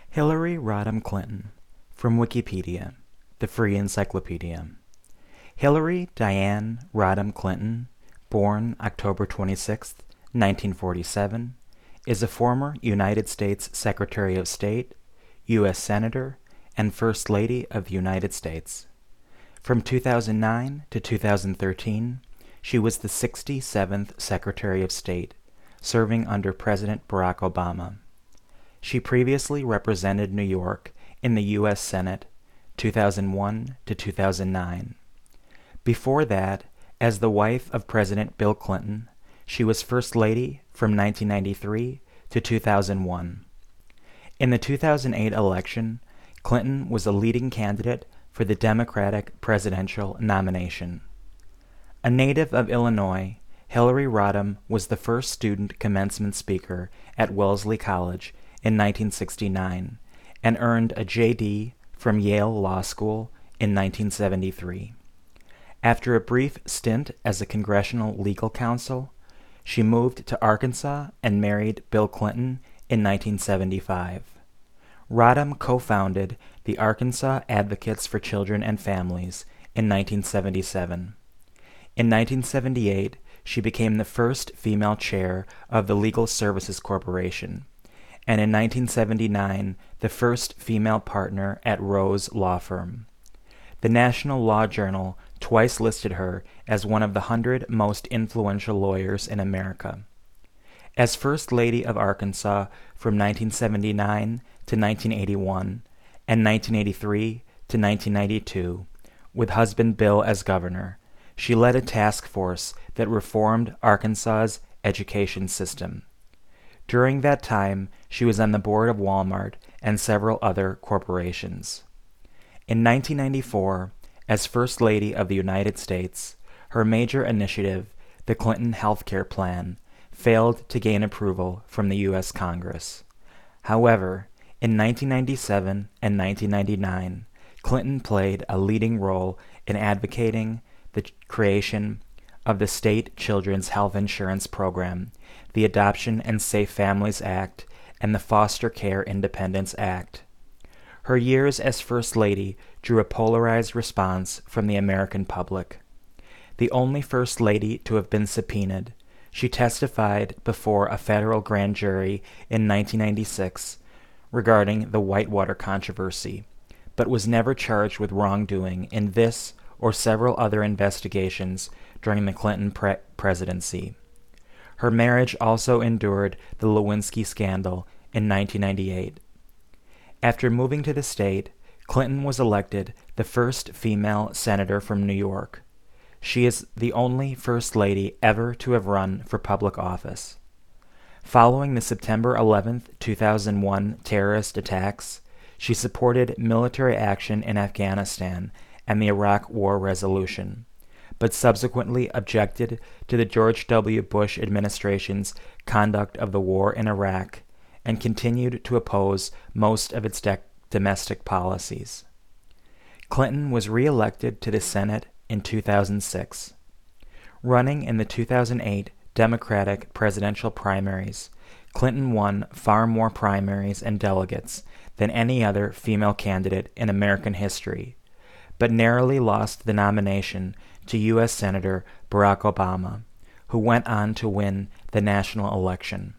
Hillary Rodham Clinton, from Wikipedia, the free encyclopedia. Hillary Diane Rodham Clinton, born October 26, 1947, is a former United States Secretary of State, U.S. Senator, and First Lady of the United States. From 2009 to 2013, she was the 67th Secretary of State, serving under President Barack Obama. She previously represented New York in the U.S. Senate 2001 to 2009. Before that, as the wife of President Bill Clinton, she was First Lady from 1993 to 2001. In the 2008 election, Clinton was a leading candidate for the Democratic presidential nomination. A native of Illinois, Hillary Rodham was the first student commencement speaker at Wellesley College in 1969 and earned a J.D. from Yale Law School in 1973. After a brief stint as a congressional legal counsel, she moved to Arkansas and married Bill Clinton in 1975. Rodham co-founded the Arkansas Advocates for Children and Families in 1977. In 1978, she became the first female chair of the Legal Services Corporation, and in 1979, the first female partner at Rose Law Firm. The National Law Journal twice listed her as one of the 100 most influential lawyers in America. As First Lady of Arkansas from 1979 to 1981 and 1983 to 1992, with husband Bill as governor, she led a task force that reformed Arkansas's education system. During that time, she was on the board of Walmart and several other corporations. In 1994, as First Lady of the United States, her major initiative, the Clinton Health Care Plan, failed to gain approval from the U.S. Congress. However, in 1997 and 1999, Clinton played a leading role in advocating the creation of the State Children's Health Insurance Program, the Adoption and Safe Families Act, and the Foster Care Independence Act. Her years as First Lady drew a polarized response from the American public. The only First Lady to have been subpoenaed, she testified before a federal grand jury in 1996 regarding the Whitewater controversy, but was never charged with wrongdoing in this or several other investigations during the Clinton presidency. Her marriage also endured the Lewinsky scandal in 1998. After moving to the state, Clinton was elected the first female senator from New York. She is the only First Lady ever to have run for public office. Following the September 11, 2001 terrorist attacks, she supported military action in Afghanistan and the Iraq War resolution, but subsequently objected to the George W. Bush administration's conduct of the war in Iraq and continued to oppose most of its domestic policies. Clinton was re-elected to the Senate in 2006. Running in the 2008 Democratic presidential primaries, Clinton won far more primaries and delegates than any other female candidate in American history, but narrowly lost the nomination to U.S. Senator Barack Obama, who went on to win the national election.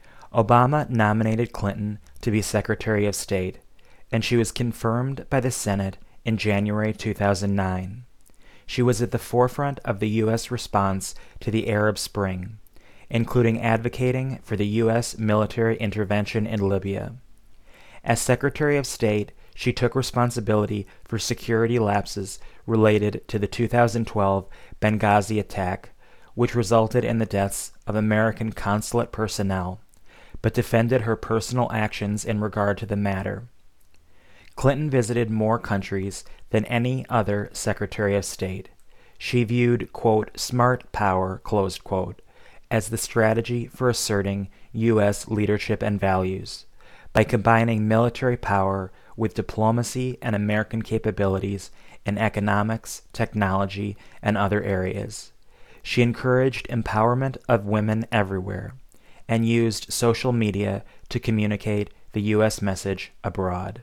Obama nominated Clinton to be Secretary of State, and she was confirmed by the Senate in January 2009. She was at the forefront of the U.S. response to the Arab Spring, including advocating for the U.S. military intervention in Libya. As Secretary of State, she took responsibility for security lapses related to the 2012 Benghazi attack, which resulted in the deaths of American consulate personnel, but defended her personal actions in regard to the matter. Clinton visited more countries than any other Secretary of State. She viewed, quote, smart power, closed quote, as the strategy for asserting U.S. leadership and values. By combining military power with diplomacy and American capabilities in economics, technology, and other areas. She encouraged empowerment of women everywhere and used social media to communicate the U.S. message abroad.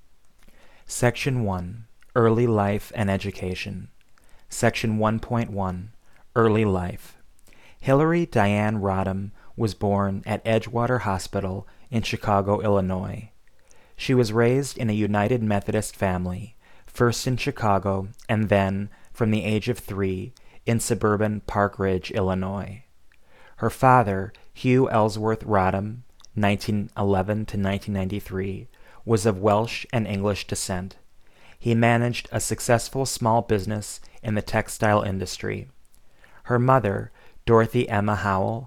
Section 1. Early Life and Education. Section 1.1. Early Life. Hillary Diane Rodham was born at Edgewater Hospital in Chicago, Illinois. She was raised in a United Methodist family, first in Chicago and then, from the age of 3, in suburban Park Ridge, Illinois. Her father, Hugh Ellsworth Rodham, 1911 to 1993, was of Welsh and English descent. He managed a successful small business in the textile industry. Her mother, Dorothy Emma Howell,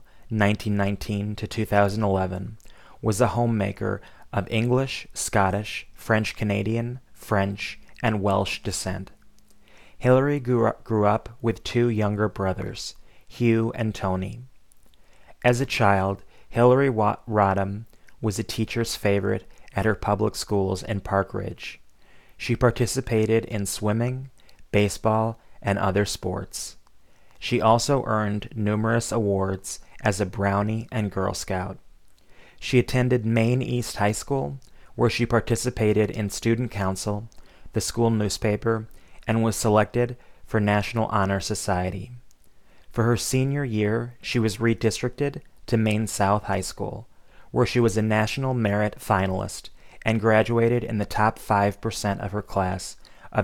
1919 to 2011, was a homemaker of English, Scottish, French-Canadian, French, and Welsh descent. Hillary grew up with 2 younger brothers, Hugh and Tony. As a child, Hillary Rodham was a teacher's favorite at her public schools in Park Ridge. She participated in swimming, baseball, and other sports. She also earned numerous awards as a Brownie and Girl Scout. She attended Maine East High School, where she participated in student council, the school newspaper, and was selected for National Honor Society. For her senior year, she was redistricted to Maine South High School, where she was a National Merit Finalist and graduated in the top 5% of her class of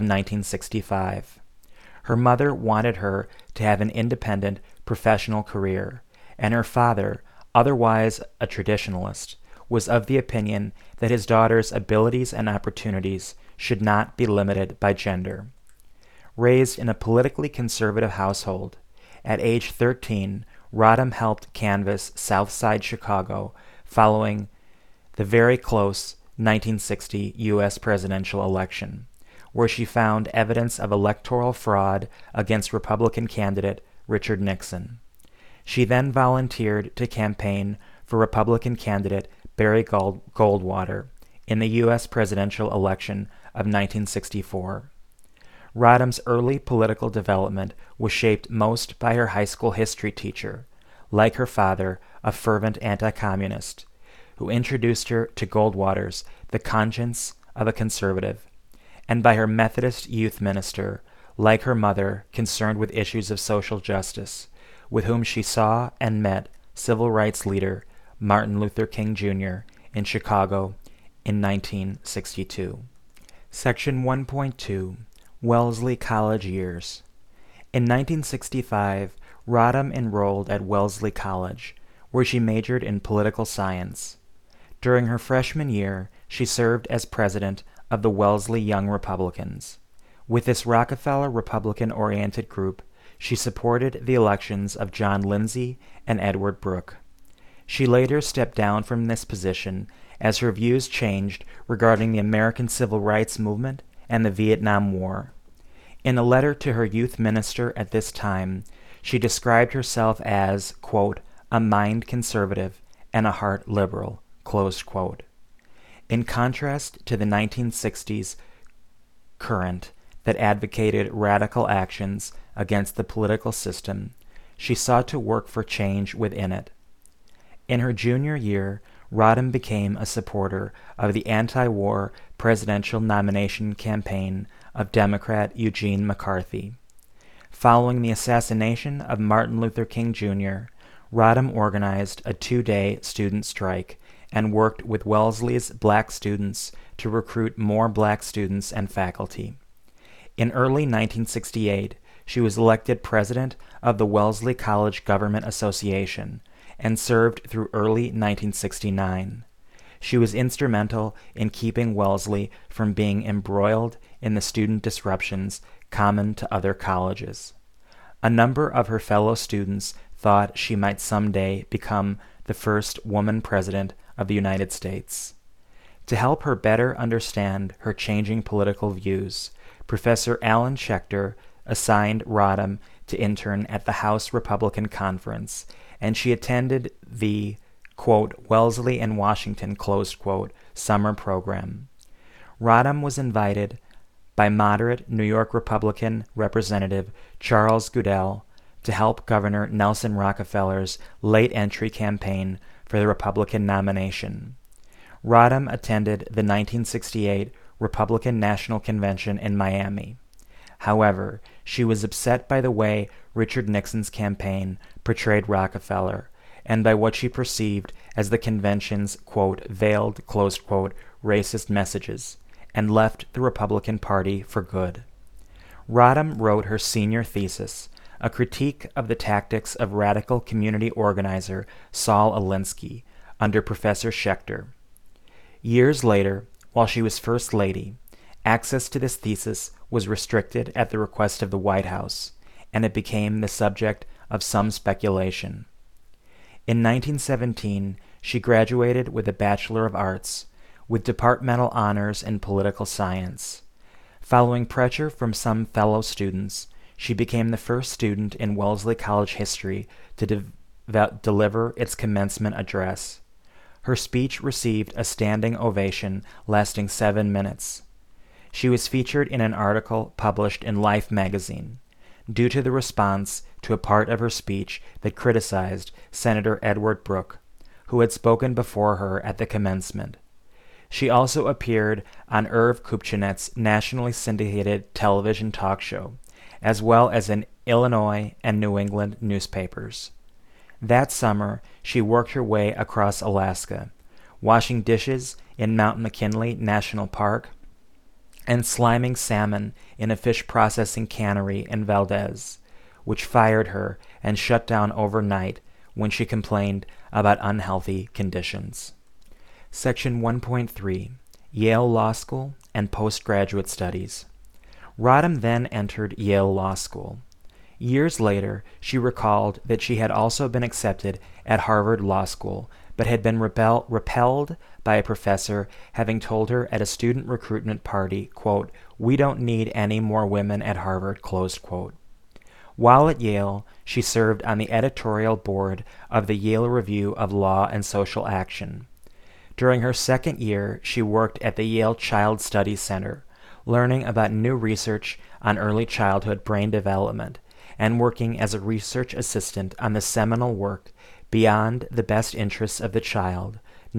1965. Her mother wanted her to have an independent professional career, and her father, otherwise a traditionalist, was of the opinion that his daughter's abilities and opportunities should not be limited by gender. Raised in a politically conservative household, at age 13, Rodham helped canvass South Side Chicago following the very close 1960 U.S. presidential election, where she found evidence of electoral fraud against Republican candidate Richard Nixon. She then volunteered to campaign for Republican candidate Barry Goldwater in the U.S. presidential election of 1964. Rodham's early political development was shaped most by her high school history teacher, like her father, a fervent anti-communist, who introduced her to Goldwater's The Conscience of a Conservative, and by her Methodist youth minister, like her mother, concerned with issues of social justice, with whom she saw and met civil rights leader Martin Luther King Jr. in Chicago in 1962. Section 1.2. Wellesley College Years. In 1965, Rodham enrolled at Wellesley College, where she majored in political science. During her freshman year, she served as president of the Wellesley Young Republicans. With this Rockefeller Republican-oriented group, she supported the elections of John Lindsay and Edward Brooke. She later stepped down from this position as her views changed regarding the American Civil Rights Movement and the Vietnam War. In a letter to her youth minister at this time, she described herself as, quote, a mind conservative and a heart liberal, closed quote. In contrast to the 1960s current that advocated radical actions against the political system, she sought to work for change within it. In her junior year, Rodham became a supporter of the anti-war presidential nomination campaign of Democrat Eugene McCarthy. Following the assassination of Martin Luther King Jr., Rodham organized a 2-day student strike and worked with Wellesley's black students to recruit more black students and faculty. In early 1968, she was elected president of the Wellesley College Government Association and served through early 1969. She was instrumental in keeping Wellesley from being embroiled in the student disruptions common to other colleges. A number of her fellow students thought she might someday become the first woman president of the United States. To help her better understand her changing political views, Professor Alan Schechter assigned Rodham to intern at the House Republican Conference, and she attended the, quote, Wellesley and Washington, closed quote, summer program. Rodham was invited by moderate New York Republican Representative Charles Goodell to help Governor Nelson Rockefeller's late entry campaign for the Republican nomination. Rodham attended the 1968 Republican National Convention in Miami. However, she was upset by the way Richard Nixon's campaign portrayed Rockefeller and by what she perceived as the convention's, quote, veiled, closed quote, racist messages, and left the Republican Party for good. Rodham wrote her senior thesis, a critique of the tactics of radical community organizer Saul Alinsky under Professor Schechter. Years later, while she was First Lady, access to this thesis was restricted at the request of the White House, and it became the subject of some speculation. In 1917, she graduated with a Bachelor of Arts, with departmental honors in political science. Following pressure from some fellow students, she became the first student in Wellesley College history to deliver its commencement address. Her speech received a standing ovation lasting 7 minutes. She was featured in an article published in Life magazine, due to the response to a part of her speech that criticized Senator Edward Brooke, who had spoken before her at the commencement. She also appeared on Irv Kupchinet's nationally syndicated television talk show, as well as in Illinois and New England newspapers. That summer, she worked her way across Alaska, washing dishes in Mount McKinley National Park and sliming salmon in a fish processing cannery in Valdez, which fired her and shut down overnight when she complained about unhealthy conditions. Section 1.3, Yale Law School and Postgraduate Studies. Rodham then entered Yale Law School. Years later, she recalled that she had also been accepted at Harvard Law School, but had been repelled by a professor having told her at a student recruitment party, quote, "We don't need any more women at Harvard," closed quote. While at Yale, she served on the editorial board of the Yale Review of Law and Social Action. During her second year, she worked at the Yale Child Studies Center, learning about new research on early childhood brain development, and working as a research assistant on the seminal work Beyond the Best Interests of the Child,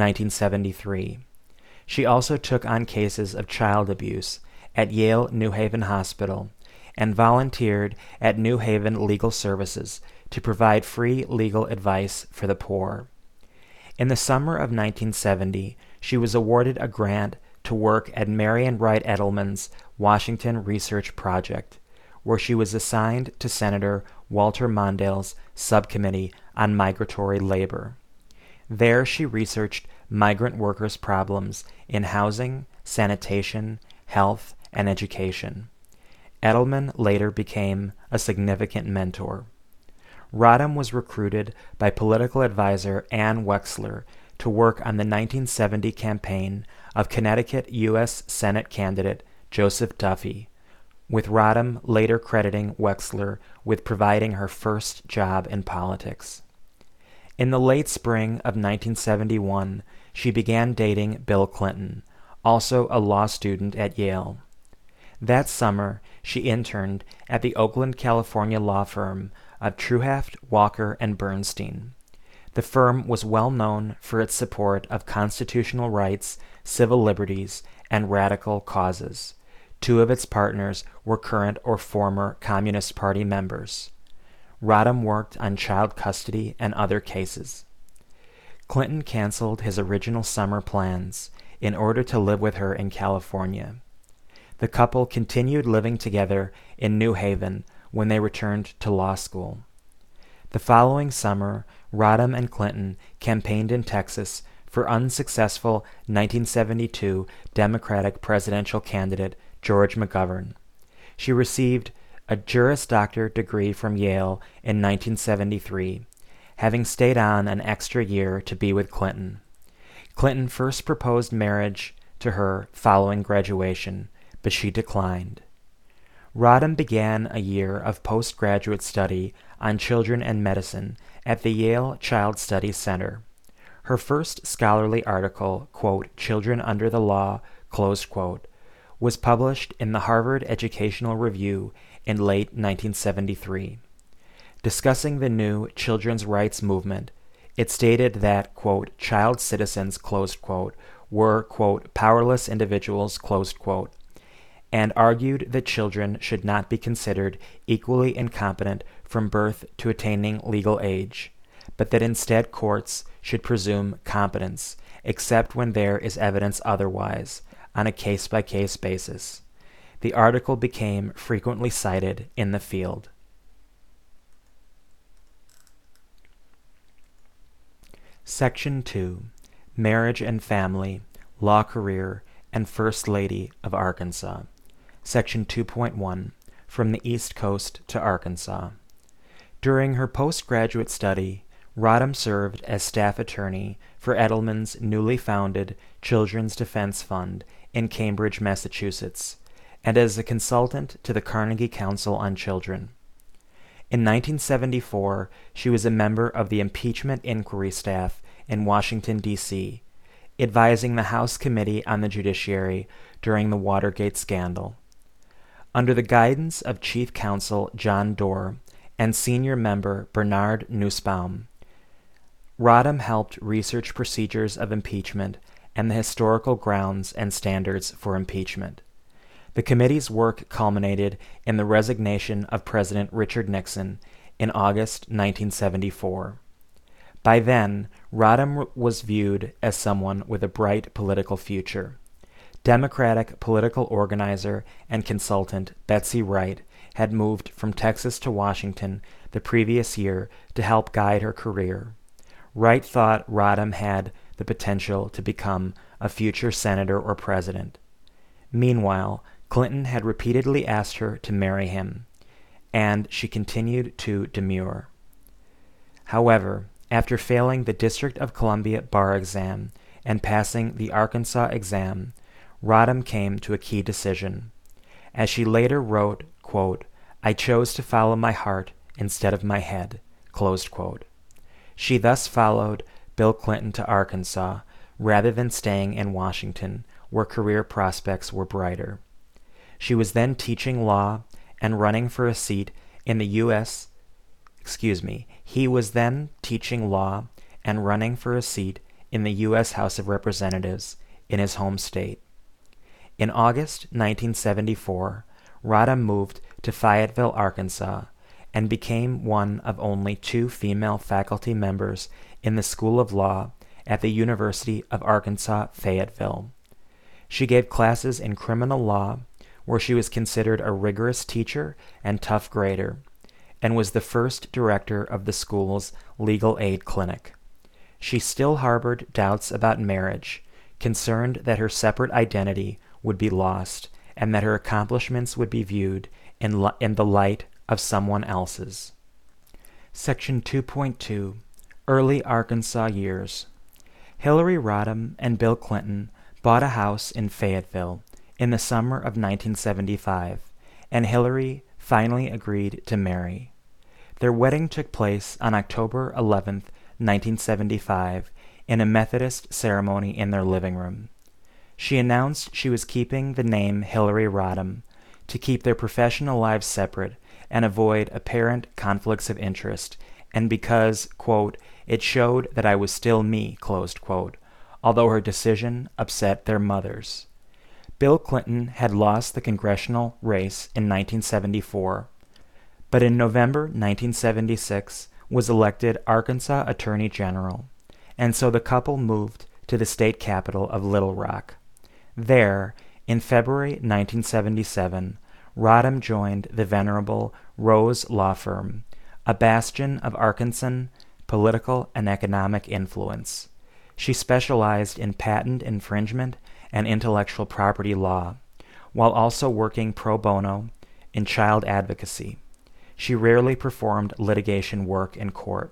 1973. She also took on cases of child abuse at Yale New Haven Hospital and volunteered at New Haven Legal Services to provide free legal advice for the poor. In the summer of 1970, she was awarded a grant to work at Marian Wright Edelman's Washington Research Project, where she was assigned to Senator Walter Mondale's subcommittee on migratory labor. There she researched migrant workers' problems in housing, sanitation, health, and education. Edelman later became a significant mentor. Rodham was recruited by political advisor Ann Wexler to work on the 1970 campaign of Connecticut U.S. Senate candidate Joseph Duffy, with Rodham later crediting Wexler with providing her first job in politics. In the late spring of 1971, she began dating Bill Clinton, also a law student at Yale. That summer, she interned at the Oakland, California law firm of Truhaft, Walker, and Bernstein. The firm was well known for its support of constitutional rights, civil liberties, and radical causes. Two of its partners were current or former Communist Party members. Rodham worked on child custody and other cases. Clinton canceled his original summer plans in order to live with her in California. The couple continued living together in New Haven when they returned to law school. The following summer, Rodham and Clinton campaigned in Texas for unsuccessful 1972 Democratic presidential candidate George McGovern. She received a Juris Doctor degree from Yale in 1973, having stayed on an extra year to be with Clinton. Clinton first proposed marriage to her following graduation, but she declined. Rodham began a year of postgraduate study on children and medicine at the Yale Child Studies Center. Her first scholarly article, quote, "Children Under the Law," closed quote, was published in the Harvard Educational Review in late 1973. Discussing the new children's rights movement, it stated that, quote, "child citizens," closed quote, were, quote, powerless individuals, closed quote, and argued that children should not be considered equally incompetent from birth to attaining legal age, but that instead courts should presume competence, except when there is evidence otherwise, on a case-by-case basis. The article became frequently cited in the field. Section 2. Marriage and Family, Law Career, and First Lady of Arkansas. Section 2.1. From the East Coast to Arkansas. During her postgraduate study, Rodham served as staff attorney for Edelman's newly founded Children's Defense Fund in Cambridge, Massachusetts, and as a consultant to the Carnegie Council on Children. In 1974, she was a member of the impeachment inquiry staff in Washington, D.C., advising the House Committee on the Judiciary during the Watergate scandal. Under the guidance of Chief Counsel John Doerr and senior member Bernard Nussbaum, Rodham helped research procedures of impeachment and the historical grounds and standards for impeachment. The committee's work culminated in the resignation of President Richard Nixon in August 1974. By then, Rodham was viewed as someone with a bright political future. Democratic political organizer and consultant Betsy Wright had moved from Texas to Washington the previous year to help guide her career. Wright thought Rodham had the potential to become a future senator or president. Meanwhile, Clinton had repeatedly asked her to marry him, and she continued to demur. However, after failing the District of Columbia bar exam and passing the Arkansas exam, Rodham came to a key decision. As she later wrote, quote, "I chose to follow my heart instead of my head," closed quote. She thus followed Bill Clinton to Arkansas rather than staying in Washington, where career prospects were brighter. She was then teaching law and running for a seat in the He was then teaching law and running for a seat in the U.S. House of Representatives in his home state. In August 1974, Rodham moved to Fayetteville, Arkansas, and became one of only 2 female faculty members in the School of Law at the University of Arkansas, Fayetteville. She gave classes in criminal law, where she was considered a rigorous teacher and tough grader, and was the first director of the school's legal aid clinic. She still harbored doubts about marriage, concerned that her separate identity would be lost and that her accomplishments would be viewed in the light of someone else's. Section 2.2. Early Arkansas Years. Hillary Rodham and Bill Clinton bought a house in Fayetteville in the summer of 1975, and Hillary finally agreed to marry. Their wedding took place on October 11, 1975, in a Methodist ceremony in their living room. She announced she was keeping the name Hillary Rodham to keep their professional lives separate and avoid apparent conflicts of interest, and because, quote, "it showed that I was still me," closed quote, although her decision upset their mothers. Bill Clinton had lost the congressional race in 1974, but in November 1976 was elected Arkansas Attorney General, and so the couple moved to the state capital of Little Rock. There, in February 1977, Rodham joined the venerable Rose Law Firm, a bastion of Arkansan political and economic influence. She specialized in patent infringement and intellectual property law, while also working pro bono in child advocacy. She rarely performed litigation work in court.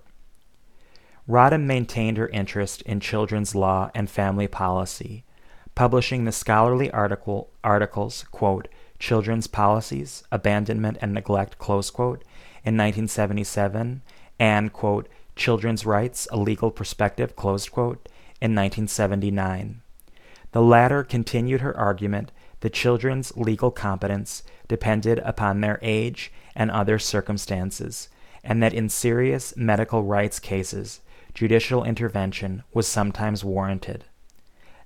Rodham maintained her interest in children's law and family policy, publishing the scholarly articles, quote, "Children's Policies, Abandonment and Neglect," close quote, in 1977, and, quote, "Children's Rights, A Legal Perspective," close quote, in 1979. The latter continued her argument that children's legal competence depended upon their age and other circumstances, and that in serious medical rights cases, judicial intervention was sometimes warranted.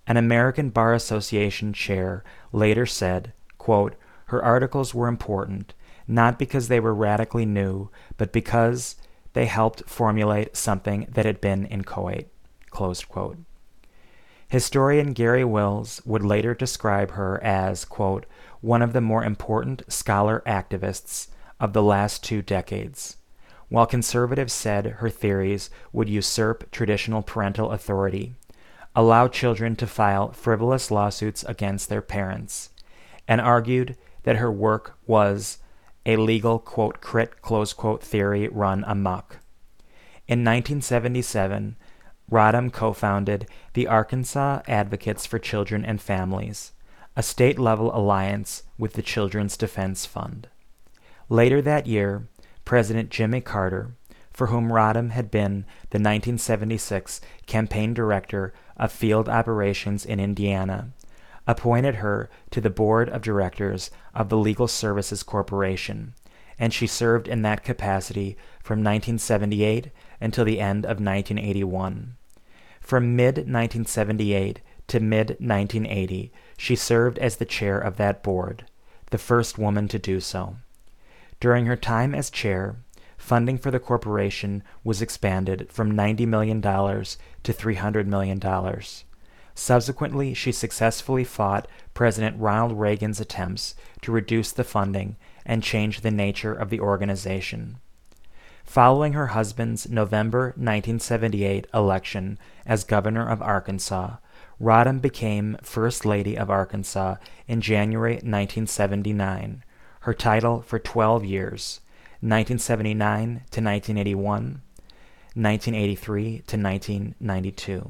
An American Bar Association chair later said, quote, "Her articles were important, not because they were radically new, but because they helped formulate something that had been inchoate." Closed quote. Historian Gary Wills would later describe her as, quote, "one of the more important scholar activists of the last 2 decades." While conservatives said her theories would usurp traditional parental authority, allow children to file frivolous lawsuits against their parents, and argued that her work was a legal, quote, crit, close quote, theory run amok. In 1977, Rodham co-founded the Arkansas Advocates for Children and Families, a state-level alliance with the Children's Defense Fund. Later that year, President Jimmy Carter, for whom Rodham had been the 1976 campaign director of field operations in Indiana, appointed her to the board of directors of the Legal Services Corporation, and she served in that capacity from 1978 until the end of 1981. From mid-1978 to mid-1980, she served as the chair of that board, the first woman to do so. During her time as chair, funding for the corporation was expanded from $90 million to $300 million. Subsequently, she successfully fought President Ronald Reagan's attempts to reduce the funding and change the nature of the organization. Following her husband's November 1978 election as governor of Arkansas, Rodham became First Lady of Arkansas in January 1979, her title for 12 years, 1979 to 1981, 1983 to 1992.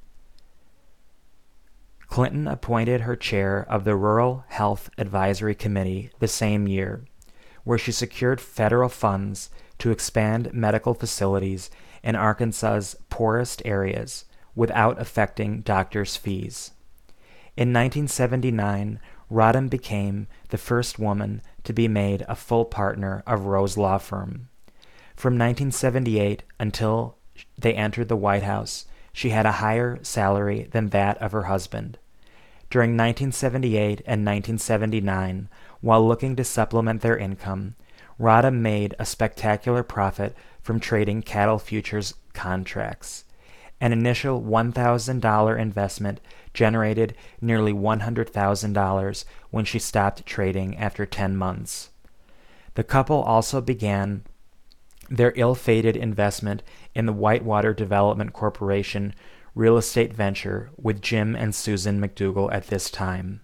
Clinton appointed her chair of the Rural Health Advisory Committee the same year, where she secured federal funds to expand medical facilities in Arkansas's poorest areas without affecting doctors' fees. In 1979, Rodham became the first woman to be made a full partner of Rose Law Firm. From 1978 until they entered the White House, she had a higher salary than that of her husband. During 1978 and 1979, while looking to supplement their income, Rodham made a spectacular profit from trading cattle futures contracts. An initial $1,000 investment generated nearly $100,000 when she stopped trading after 10 months. The couple also began their ill-fated investment in the Whitewater Development Corporation real estate venture with Jim and Susan McDougal at this time.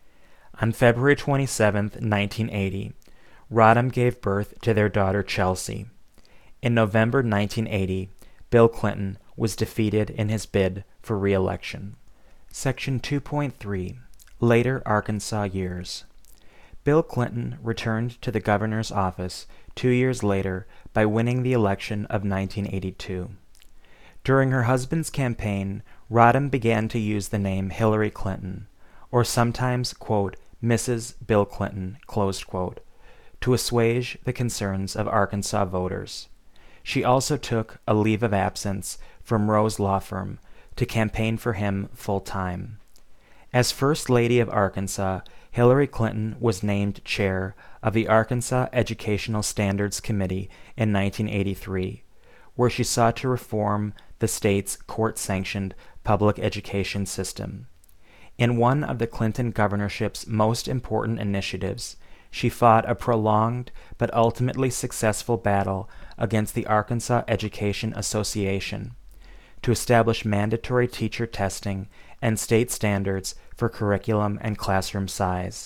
On February 27, 1980, Rodham gave birth to their daughter Chelsea. In November 1980, Bill Clinton was defeated in his bid for re-election. Section 2.3 Later Arkansas Years. Bill Clinton returned to the governor's office 2 years later by winning the election of 1982. During her husband's campaign, Rodham began to use the name Hillary Clinton, or sometimes, quote, Mrs. Bill Clinton, closed quote, to assuage the concerns of Arkansas voters. She also took a leave of absence from Rose Law Firm to campaign for him full-time. As First Lady of Arkansas, Hillary Clinton was named chair of the Arkansas Educational Standards Committee in 1983, where she sought to reform the state's court-sanctioned public education system. In one of the Clinton governorship's most important initiatives, she fought a prolonged but ultimately successful battle against the Arkansas Education Association to establish mandatory teacher testing and state standards for curriculum and classroom size.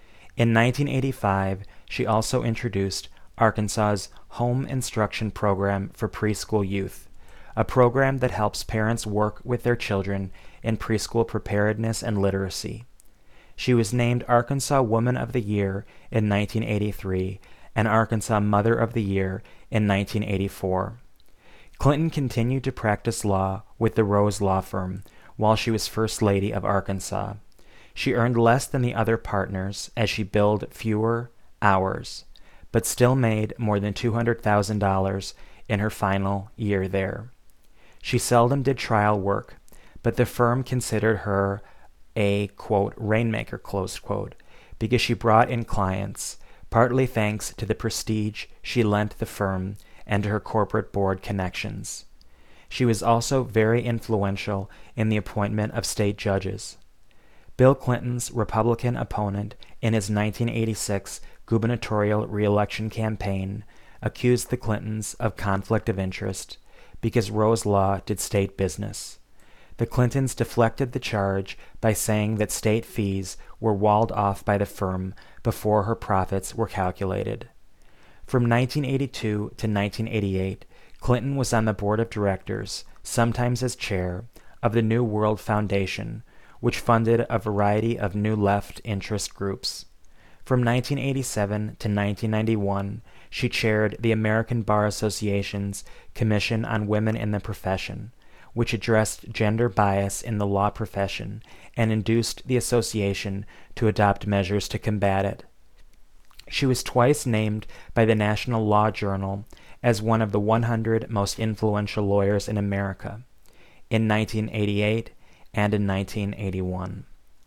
In 1985, she also introduced Arkansas's Home Instruction Program for Preschool Youth, a program that helps parents work with their children in preschool preparedness and literacy. She was named Arkansas Woman of the Year in 1983 and Arkansas Mother of the Year in 1984. Clinton continued to practice law with the Rose Law Firm while she was First Lady of Arkansas. She earned less than the other partners as she billed fewer hours, but still made more than $200,000 in her final year there. She seldom did trial work, but the firm considered her a, quote, rainmaker, close quote, because she brought in clients, partly thanks to the prestige she lent the firm and to her corporate board connections. She was also very influential in the appointment of state judges. Bill Clinton's Republican opponent in his 1986 gubernatorial re-election campaign accused the Clintons of conflict of interest because Rose Law did state business. The Clintons deflected the charge by saying that state fees were walled off by the firm before her profits were calculated. From 1982 to 1988, Clinton was on the board of directors, sometimes as chair, of the New World Foundation, which funded a variety of New Left interest groups. From 1987 to 1991, she chaired the American Bar Association's Commission on Women in the Profession, which addressed gender bias in the law profession and induced the association to adopt measures to combat it. She was twice named by the National Law Journal as one of the 100 most influential lawyers in America, in 1988 and in 1981.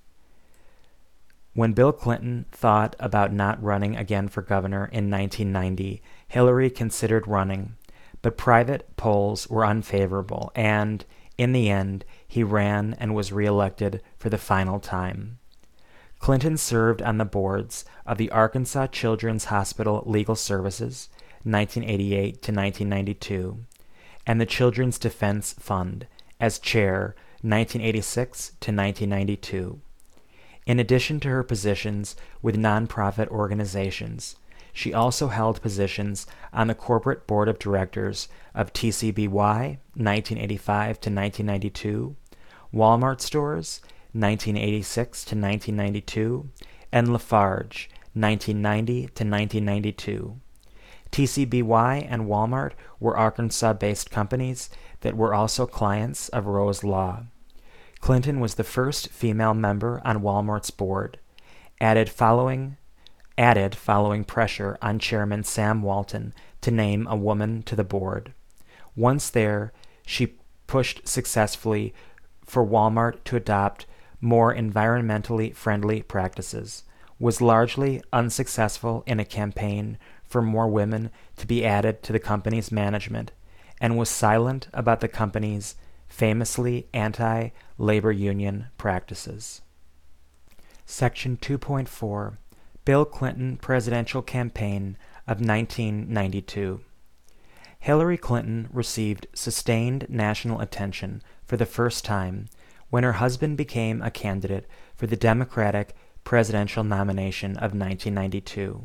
When Bill Clinton thought about not running again for governor in 1990, Hillary considered running, but private polls were unfavorable, and, in the end, he ran and was reelected for the final time. Clinton served on the boards of the Arkansas Children's Hospital Legal Services, 1988 to 1992, and the Children's Defense Fund, as chair, 1986 to 1992. In addition to her positions with nonprofit organizations, she also held positions on the corporate board of directors of TCBY, 1985 to 1992, Walmart Stores, 1986 to 1992, and Lafarge, 1990 to 1992. TCBY and Walmart were Arkansas-based companies that were also clients of Rose Law. Clinton was the first female member on Walmart's board, added following pressure on Chairman Sam Walton to name a woman to the board. Once there, she pushed successfully for Walmart to adopt more environmentally friendly practices, was largely unsuccessful in a campaign for more women to be added to the company's management, and was silent about the company's famously anti-labor union practices. Section 2.4 Bill Clinton Presidential Campaign of 1992. Hillary Clinton received sustained national attention for the first time when her husband became a candidate for the Democratic presidential nomination of 1992.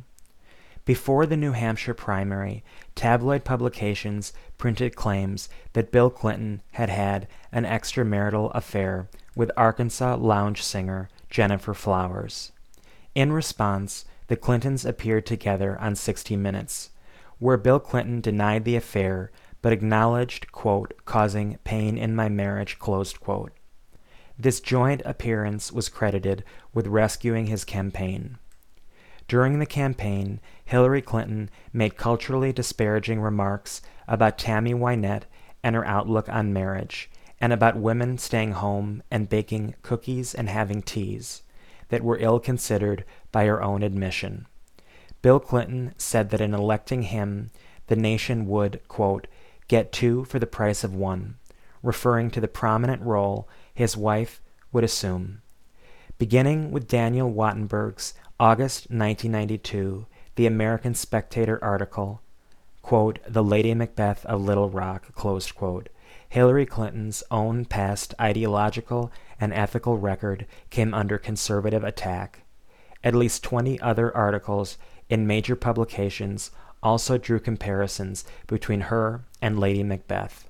Before the New Hampshire primary, tabloid publications printed claims that Bill Clinton had had an extramarital affair with Arkansas lounge singer Gennifer Flowers. In response, the Clintons appeared together on 60 Minutes, where Bill Clinton denied the affair but acknowledged, quote, causing pain in my marriage, closed quote. This joint appearance was credited with rescuing his campaign. During the campaign, Hillary Clinton made culturally disparaging remarks about Tammy Wynette and her outlook on marriage, and about women staying home and baking cookies and having teas, that were ill-considered by her own admission. Bill Clinton said that in electing him, the nation would, quote, get two for the price of one, referring to the prominent role his wife would assume. Beginning with Daniel Wattenberg's August 1992, The American Spectator article, quote, The Lady Macbeth of Little Rock, closed quote, Hillary Clinton's own past ideological and ethical record came under conservative attack. At least 20 other articles in major publications also drew comparisons between her and Lady Macbeth.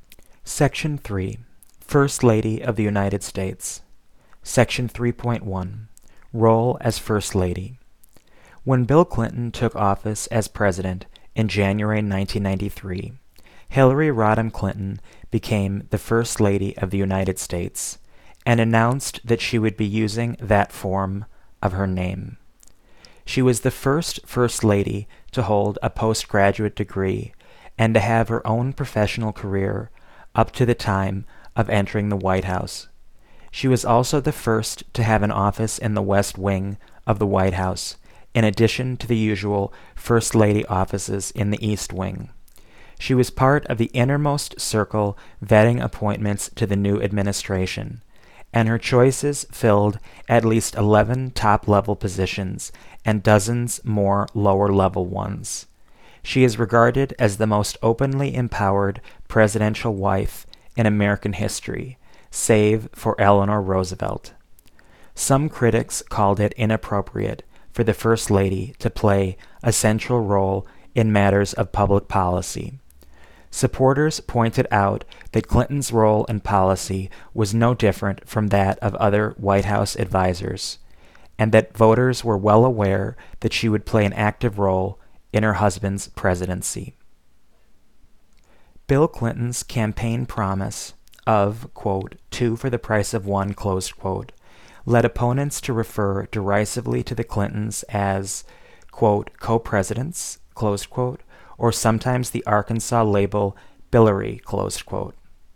Section 3. First Lady of the United States. Section 3.1. Role as First Lady. When Bill Clinton took office as president in January 1993, Hillary Rodham Clinton became the First Lady of the United States and announced that she would be using that form of her name. She was the first First Lady to hold a postgraduate degree and to have her own professional career up to the time of entering the White House. She was also the first to have an office in the West Wing of the White House, in addition to the usual First Lady offices in the East Wing. She was part of the innermost circle vetting appointments to the new administration, and her choices filled at least 11 top-level positions and dozens more lower-level ones. She is regarded as the most openly empowered presidential wife in American history, save for Eleanor Roosevelt. Some critics called it inappropriate for the First Lady to play a central role in matters of public policy. Supporters pointed out that Clinton's role in policy was no different from that of other White House advisors, and that voters were well aware that she would play an active role in her husband's presidency. Bill Clinton's campaign promise of, quote, 2 for the price of 1, closed quote, led opponents to refer derisively to the Clintons as, quote, co-presidents, closed quote, or sometimes the Arkansas label Billary, closed quote.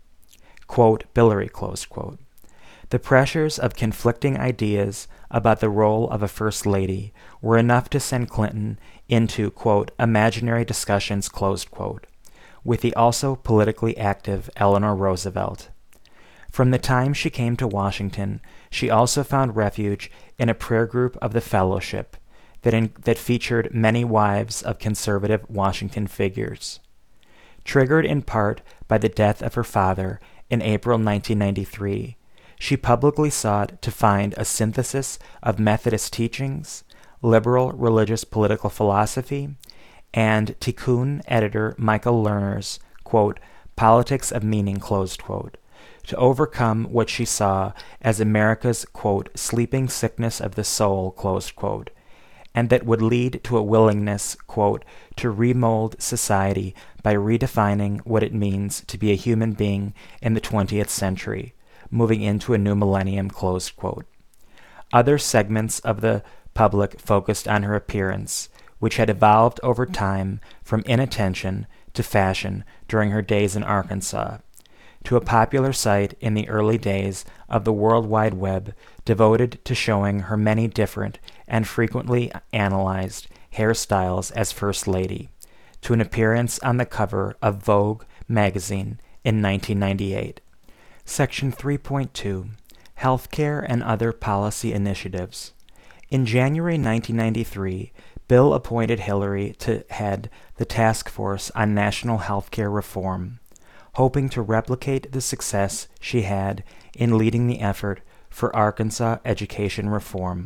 Quote, Billary, closed quote. The pressures of conflicting ideas about the role of a First Lady were enough to send Clinton into, quote, imaginary discussions, closed quote, with the also politically active Eleanor Roosevelt. From the time she came to Washington, she also found refuge in a prayer group of the Fellowship that featured many wives of conservative Washington figures. Triggered in part by the death of her father in April 1993, she publicly sought to find a synthesis of Methodist teachings, liberal religious political philosophy, and Tikkun editor Michael Lerner's, quote, politics of meaning, closed quote, to overcome what she saw as America's, quote, sleeping sickness of the soul, closed quote, and that would lead to a willingness, quote, to remold society by redefining what it means to be a human being in the 20th century, moving into a new millennium, closed quote. Other segments of the public focused on her appearance, which had evolved over time from inattention to fashion during her days in Arkansas, to a popular site in the early days of the World Wide Web devoted to showing her many different and frequently analyzed hairstyles as First Lady, to an appearance on the cover of Vogue magazine in 1998. Section 3.2, Healthcare and Other Policy Initiatives. In January 1993, Bill appointed Hillary to head the Task Force on National Healthcare Reform, hoping to replicate the success she had in leading the effort for Arkansas education reform.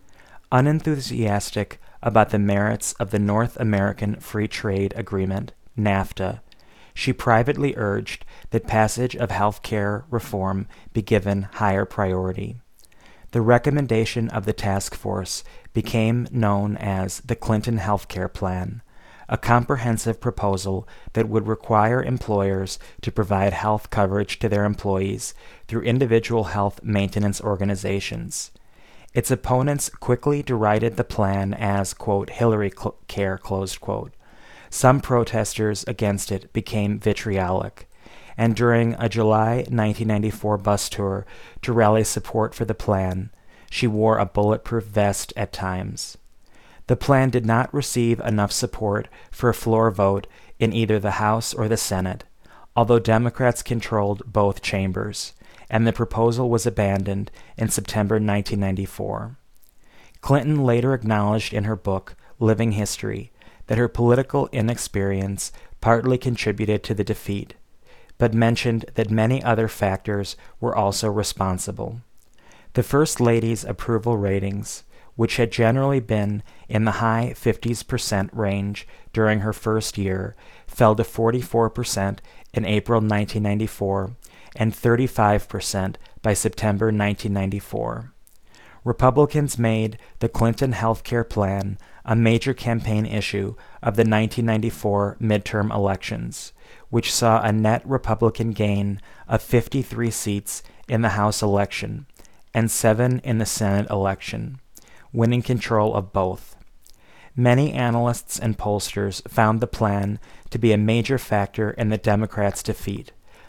Unenthusiastic about the merits of the North American Free Trade Agreement, NAFTA, she privately urged that passage of health care reform be given higher priority. The recommendation of the task force became known as the Clinton Health Care Plan, a comprehensive proposal that would require employers to provide health coverage to their employees through individual health maintenance organizations. Its opponents quickly derided the plan as, quote, Hillary Care, closed quote. Some protesters against it became vitriolic, and during a July 1994 bus tour to rally support for the plan, she wore a bulletproof vest at times. The plan did not receive enough support for a floor vote in either the House or the Senate, although Democrats controlled both chambers, and the proposal was abandoned in September 1994. Clinton later acknowledged in her book, Living History, that her political inexperience partly contributed to the defeat, but mentioned that many other factors were also responsible. The First Lady's approval ratings, which had generally been in the high 50% range during her first year, fell to 44% in April 1994 and 35% by September 1994. Republicans made the Clinton health care plan a major campaign issue of the 1994 midterm elections, which saw a net Republican gain of 53 seats in the House election and 7 in the Senate election, winning control of both. Many analysts and pollsters found the plan to be a major factor in the Democrats' defeat,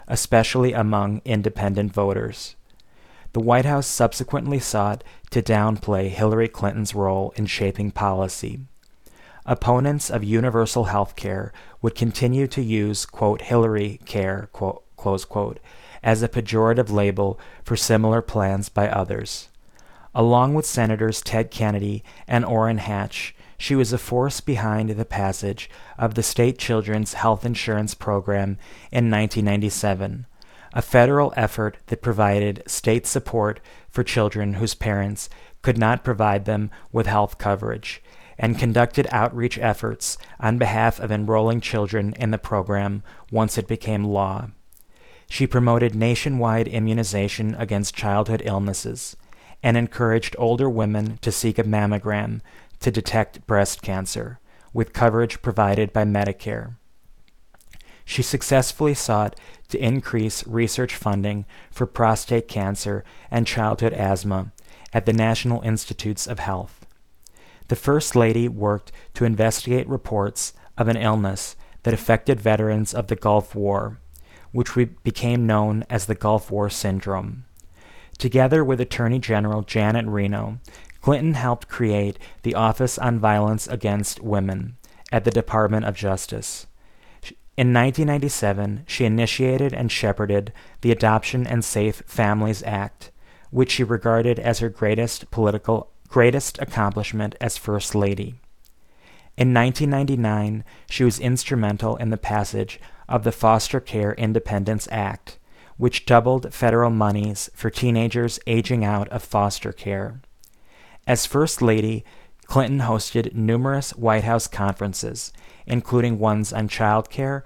especially among independent voters. The White House subsequently sought to downplay Hillary Clinton's role in shaping policy. Opponents of universal health care would continue to use, quote, Hillary Care, quote, close quote, as a pejorative label for similar plans by others. Along with Senators Ted Kennedy and Orrin Hatch, she was a force behind the passage of the State Children's Health Insurance Program in 1997, a federal effort that provided state support for children whose parents could not provide them with health coverage, and conducted outreach efforts on behalf of enrolling children in the program once it became law. She promoted nationwide immunization against childhood illnesses and encouraged older women to seek a mammogram to detect breast cancer, with coverage provided by Medicare. She successfully sought to increase research funding for prostate cancer and childhood asthma at the National Institutes of Health. The First Lady worked to investigate reports of an illness that affected veterans of the Gulf War, which became known as the Gulf War Syndrome. Together with Attorney General Janet Reno, Clinton helped create the Office on Violence Against Women at the Department of Justice. In 1997, she initiated and shepherded the Adoption and Safe Families Act, which she regarded as her greatest accomplishment as First Lady. In 1999, she was instrumental in the passage of the Foster Care Independence Act, which doubled federal monies for teenagers aging out of foster care. As First Lady, Clinton hosted numerous White House conferences, including ones on child care,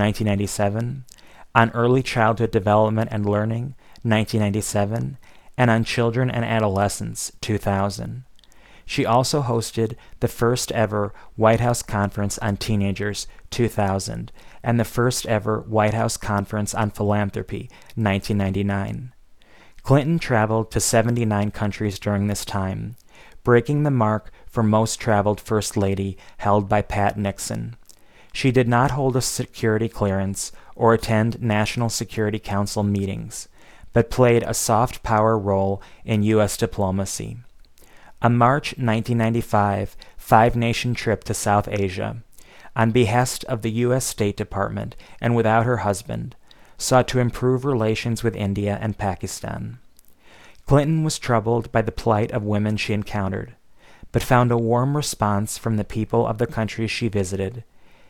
1997, on early childhood development and learning, 1997, and on children and adolescents, 2000. She also hosted the first ever White House Conference on Teenagers, 2000, and the first ever White House Conference on Philanthropy, 1999. Clinton traveled to 79 countries during this time, breaking the mark for most traveled First Lady held by Pat Nixon. She did not hold a security clearance or attend National Security Council meetings, but played a soft power role in U.S. diplomacy. A March 1995 five-nation trip to South Asia, on behest of the U.S. State Department and without her husband, sought to improve relations with India and Pakistan. Clinton was troubled by the plight of women she encountered, but found a warm response from the people of the countries she visited,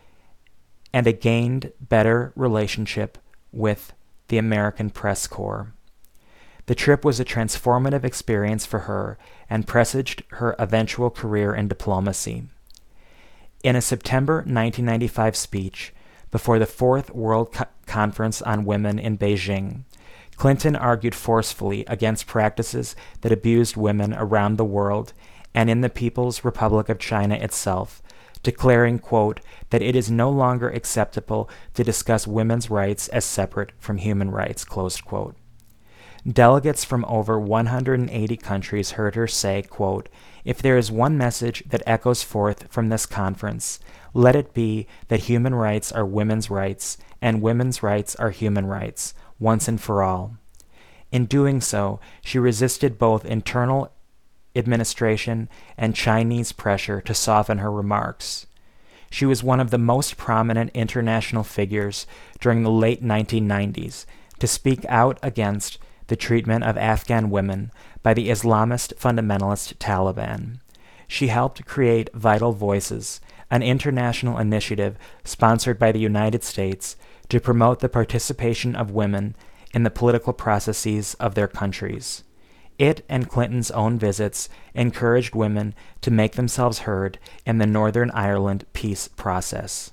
and a gained better relationship with the American Press Corps. The trip was a transformative experience for her and presaged her eventual career in diplomacy. In a September 1995 speech before the Fourth World Conference on Women in Beijing, Clinton argued forcefully against practices that abused women around the world and in the People's Republic of China itself, declaring, quote, that it is no longer acceptable to discuss women's rights as separate from human rights, closed quote. Delegates from over 180 countries heard her say, quote, if there is one message that echoes forth from this conference, let it be that human rights are women's rights and women's rights are human rights, once and for all. In doing so, she resisted both internal administration and Chinese pressure to soften her remarks. She was one of the most prominent international figures during the late 1990s to speak out against the treatment of Afghan women by the Islamist fundamentalist Taliban. She helped create Vital Voices, an international initiative sponsored by the United States to promote the participation of women in the political processes of their countries. It and Clinton's own visits encouraged women to make themselves heard in the Northern Ireland peace process.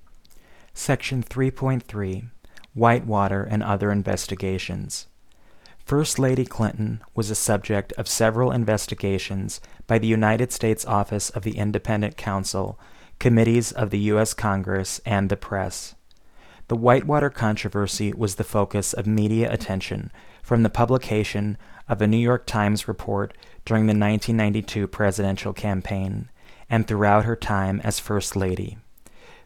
Section 3.3 Whitewater and Other Investigations. First Lady Clinton was a subject of several investigations by the United States Office of the Independent Counsel, committees of the U.S. Congress, and the press. The Whitewater controversy was the focus of media attention from the publication of a New York Times report during the 1992 presidential campaign and throughout her time as First Lady.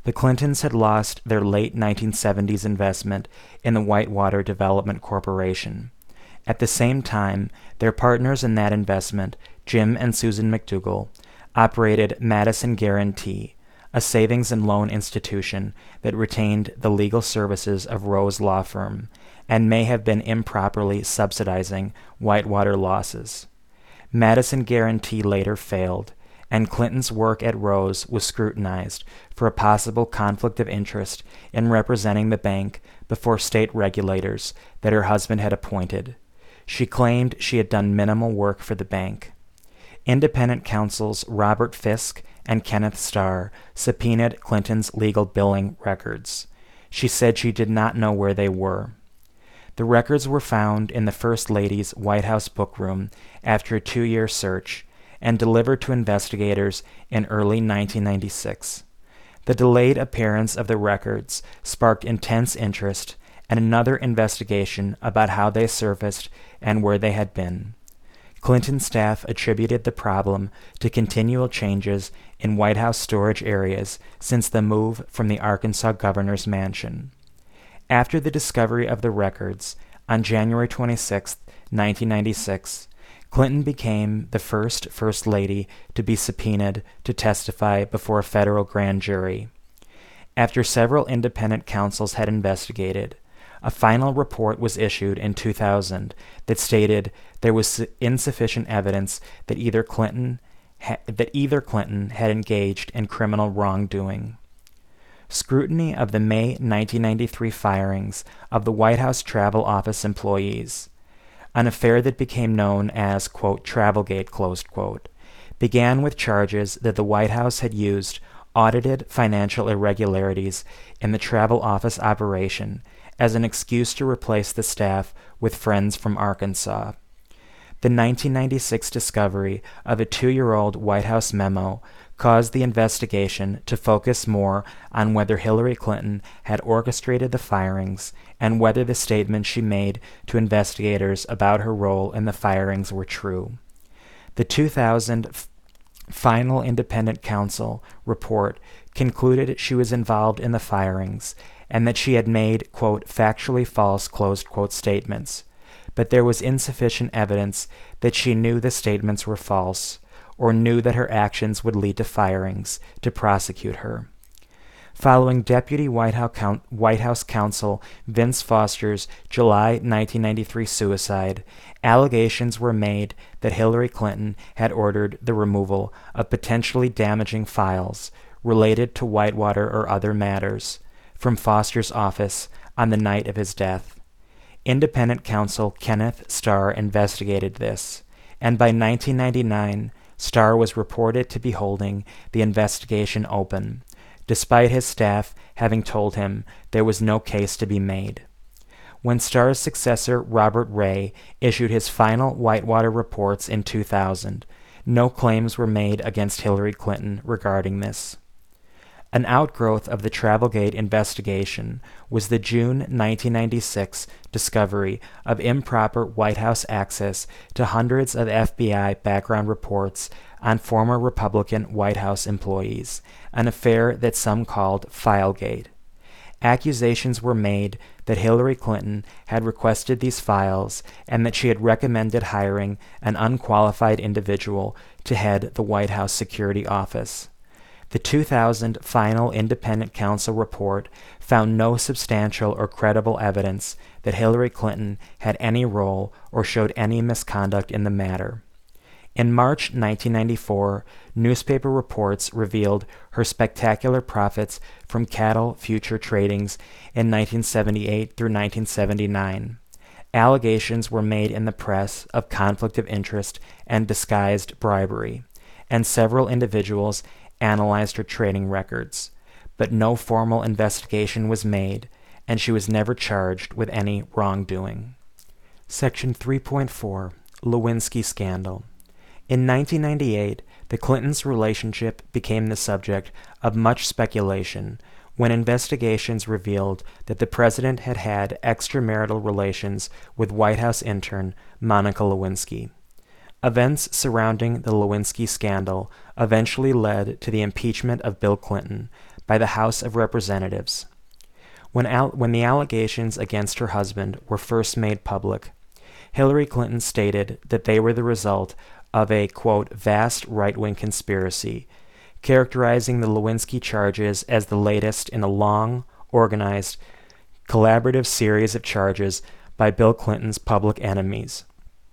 The Clintons had lost their late 1970s investment in the Whitewater Development Corporation. At the same time, their partners in that investment, Jim and Susan McDougall, operated Madison Guaranty, a savings and loan institution that retained the legal services of Rose Law Firm and may have been improperly subsidizing Whitewater losses. Madison Guaranty later failed, and Clinton's work at Rose was scrutinized for a possible conflict of interest in representing the bank before state regulators that her husband had appointed. She claimed she had done minimal work for the bank. Independent counsels Robert Fisk and Kenneth Starr subpoenaed Clinton's legal billing records. She said she did not know where they were. The records were found in the First Lady's White House bookroom after a 2-year search and delivered to investigators in early 1996. The delayed appearance of the records sparked intense interest and another investigation about how they surfaced and where they had been. Clinton staff attributed the problem to continual changes in White House storage areas since the move from the Arkansas governor's mansion. After the discovery of the records, on January 26, 1996, Clinton became the first First Lady to be subpoenaed to testify before a federal grand jury. After several independent counsels had investigated, a final report was issued in 2000 that stated there was insufficient evidence that either Clinton had engaged in criminal wrongdoing. Scrutiny of the May 1993 firings of the White House Travel Office employees, an affair that became known as, quote, Travelgate, closed quote, began with charges that the White House had used audited financial irregularities in the travel office operation as an excuse to replace the staff with friends from Arkansas. The 1996 discovery of a 2-year-old White House memo caused the investigation to focus more on whether Hillary Clinton had orchestrated the firings and whether the statements she made to investigators about her role in the firings were true. The 2000 final independent counsel report concluded she was involved in the firings and that she had made, quote, factually false, closed quote, statements, but there was insufficient evidence that she knew the statements were false or knew that her actions would lead to firings to prosecute her. Following Deputy White House Counsel Vince Foster's July 1993 suicide, allegations were made that Hillary Clinton had ordered the removal of potentially damaging files related to Whitewater or other matters from Foster's office on the night of his death. Independent counsel Kenneth Starr investigated this, and by 1999, Starr was reported to be holding the investigation open, despite his staff having told him there was no case to be made. When Starr's successor, Robert Ray, issued his final Whitewater reports in 2000, no claims were made against Hillary Clinton regarding this. An outgrowth of the Travelgate investigation was the June 1996 discovery of improper White House access to hundreds of FBI background reports on former Republican White House employees, an affair that some called Filegate. Accusations were made that Hillary Clinton had requested these files and that she had recommended hiring an unqualified individual to head the White House Security Office. The 2000 final independent counsel report found no substantial or credible evidence that Hillary Clinton had any role or showed any misconduct in the matter. In March 1994, newspaper reports revealed her spectacular profits from cattle future tradings in 1978 through 1979. Allegations were made in the press of conflict of interest and disguised bribery, and several individuals analyzed her trading records, but no formal investigation was made, and she was never charged with any wrongdoing. Section 3.4 Lewinsky Scandal. In 1998, the Clintons' relationship became the subject of much speculation when investigations revealed that the president had had extramarital relations with White House intern Monica Lewinsky. Events surrounding the Lewinsky scandal eventually led to the impeachment of Bill Clinton by the House of Representatives. When the allegations against her husband were first made public, Hillary Clinton stated that they were the result of a, quote, vast right-wing conspiracy, characterizing the Lewinsky charges as the latest in a long, organized, collaborative series of charges by Bill Clinton's public enemies,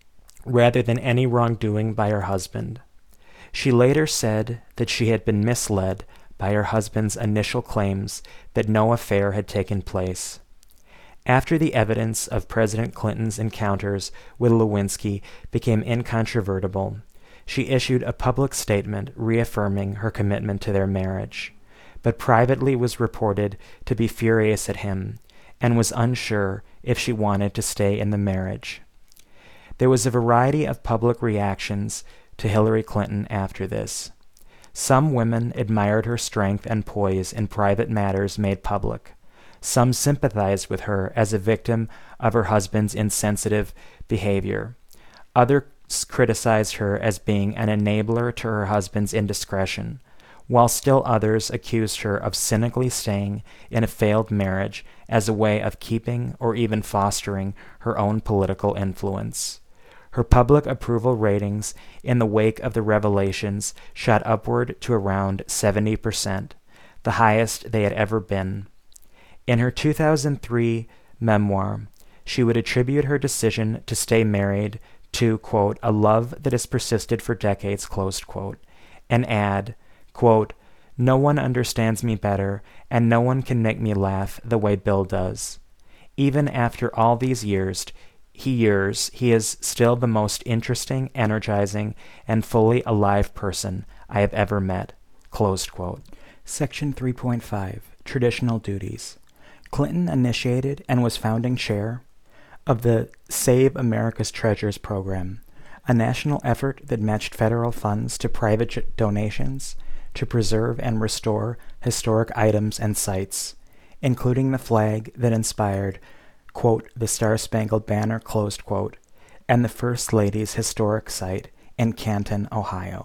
rather than any wrongdoing by her husband. She later said that she had been misled by her husband's initial claims that no affair had taken place. After the evidence of President Clinton's encounters with Lewinsky became incontrovertible, she issued a public statement reaffirming her commitment to their marriage, but privately was reported to be furious at him and was unsure if she wanted to stay in the marriage. There was a variety of public reactions to Hillary Clinton after this. Some women admired her strength and poise in private matters made public. Some sympathized with her as a victim of her husband's insensitive behavior. Others criticized her as being an enabler to her husband's indiscretion, while still others accused her of cynically staying in a failed marriage as a way of keeping or even fostering her own political influence. Her public approval ratings in the wake of the revelations shot upward to around 70%, the highest they had ever been. In her 2003 memoir, she would attribute her decision to stay married to, quote, a love that has persisted for decades, close quote, and add, quote, no one understands me better, and no one can make me laugh the way Bill does. Even after all these years, he is still the most interesting, energizing, and fully alive person I have ever met, closed quote. Section 3.5, Traditional Duties. Clinton initiated and was founding chair of the Save America's Treasures program, a national effort that matched federal funds to private donations to preserve and restore historic items and sites, including the flag that inspired, quote, the Star-Spangled Banner, closed quote, and the First Lady's historic site in Canton, Ohio.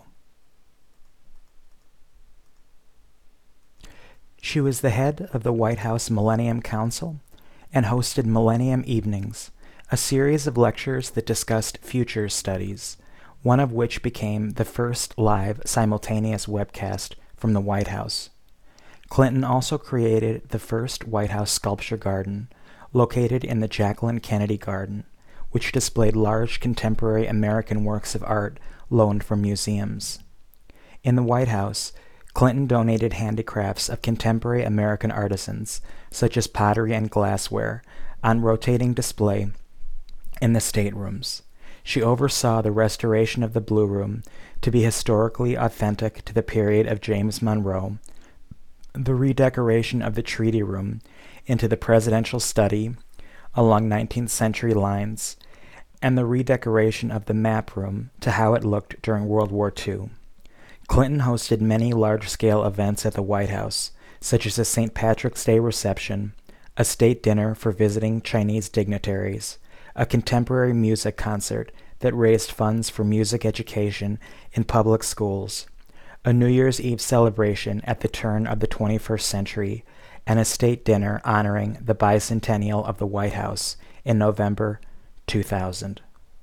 She was the head of the White House Millennium Council and hosted Millennium Evenings, a series of lectures that discussed future studies, one of which became the first live simultaneous webcast from the White House. Clinton also created the first White House sculpture garden, located in the Jacqueline Kennedy Garden, which displayed large contemporary American works of art loaned from museums. In the White House, Clinton donated handicrafts of contemporary American artisans, such as pottery and glassware, on rotating display in the staterooms. She oversaw the restoration of the Blue Room to be historically authentic to the period of James Monroe, the redecoration of the Treaty Room into the presidential study along 19th century lines, and the redecoration of the Map Room to how it looked during World War II. Clinton hosted many large-scale events at the White House, such as a St. Patrick's Day reception, a state dinner for visiting Chinese dignitaries, a contemporary music concert that raised funds for music education in public schools, a New Year's Eve celebration at the turn of the 21st century, and a state dinner honoring the bicentennial of the White House in November 2000.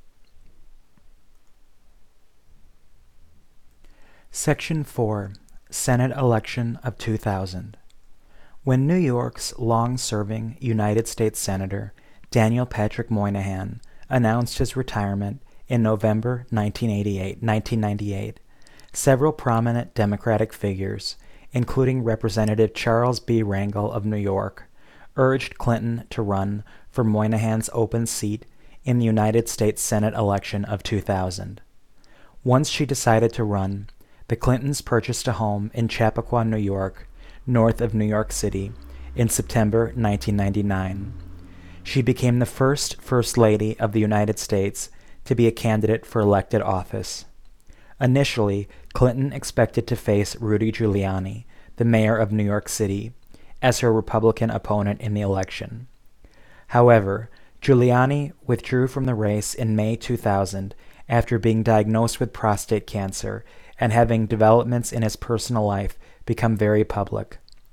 Section 4, Senate Election of 2000. When New York's long-serving United States Senator Daniel Patrick Moynihan announced his retirement in November 1998, several prominent Democratic figures, including Representative Charles B. Rangel of New York, urged Clinton to run for Moynihan's open seat in the United States Senate election of 2000. Once she decided to run, the Clintons purchased a home in Chappaqua, New York, north of New York City, in September 1999. She became the first First Lady of the United States to be a candidate for elected office. Initially, Clinton expected to face Rudy Giuliani, the mayor of New York City, as her Republican opponent in the election. However, Giuliani withdrew from the race in May 2000 after being diagnosed with prostate cancer and having developments in his personal life become very public.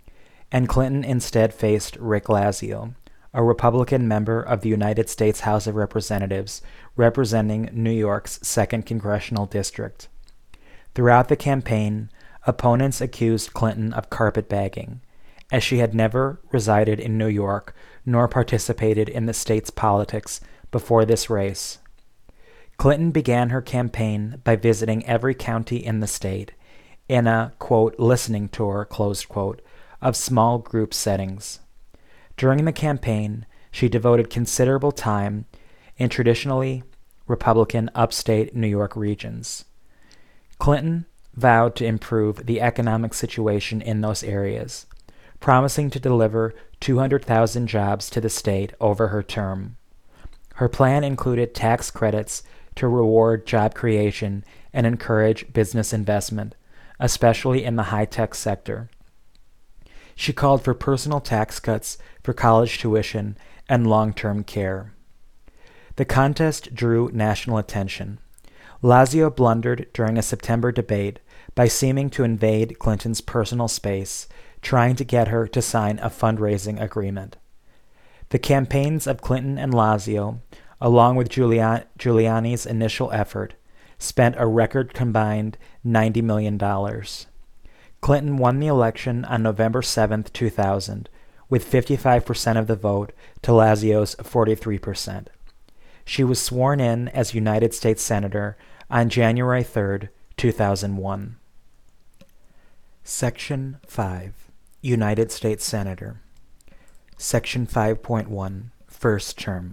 and Clinton instead faced Rick Lazio, a Republican member of the United States House of Representatives representing New York's 2nd Congressional District. Throughout the campaign, opponents accused Clinton of carpetbagging, as she had never resided in New York nor participated in the state's politics before this race. Clinton began her campaign by visiting every county in the state in a, quote, listening tour, closed quote, of small group settings. During the campaign, she devoted considerable time in traditionally Republican upstate New York regions. Clinton vowed to improve the economic situation in those areas, promising to deliver 200,000 jobs to the state over her term. Her plan included tax credits to reward job creation and encourage business investment, especially in the high-tech sector. She called for personal tax cuts for college tuition and long-term care. The contest drew national attention. Lazio blundered during a September debate by seeming to invade Clinton's personal space, trying to get her to sign a fundraising agreement. The campaigns of Clinton and Lazio, along with Giuliani's initial effort, spent a record combined $90 million. Clinton won the election on November 7, 2000, with 55% of the vote to Lazio's 43%. She was sworn in as United States Senator on January 3, 2001. Section 5. United States Senator. Section 5.1. First Term.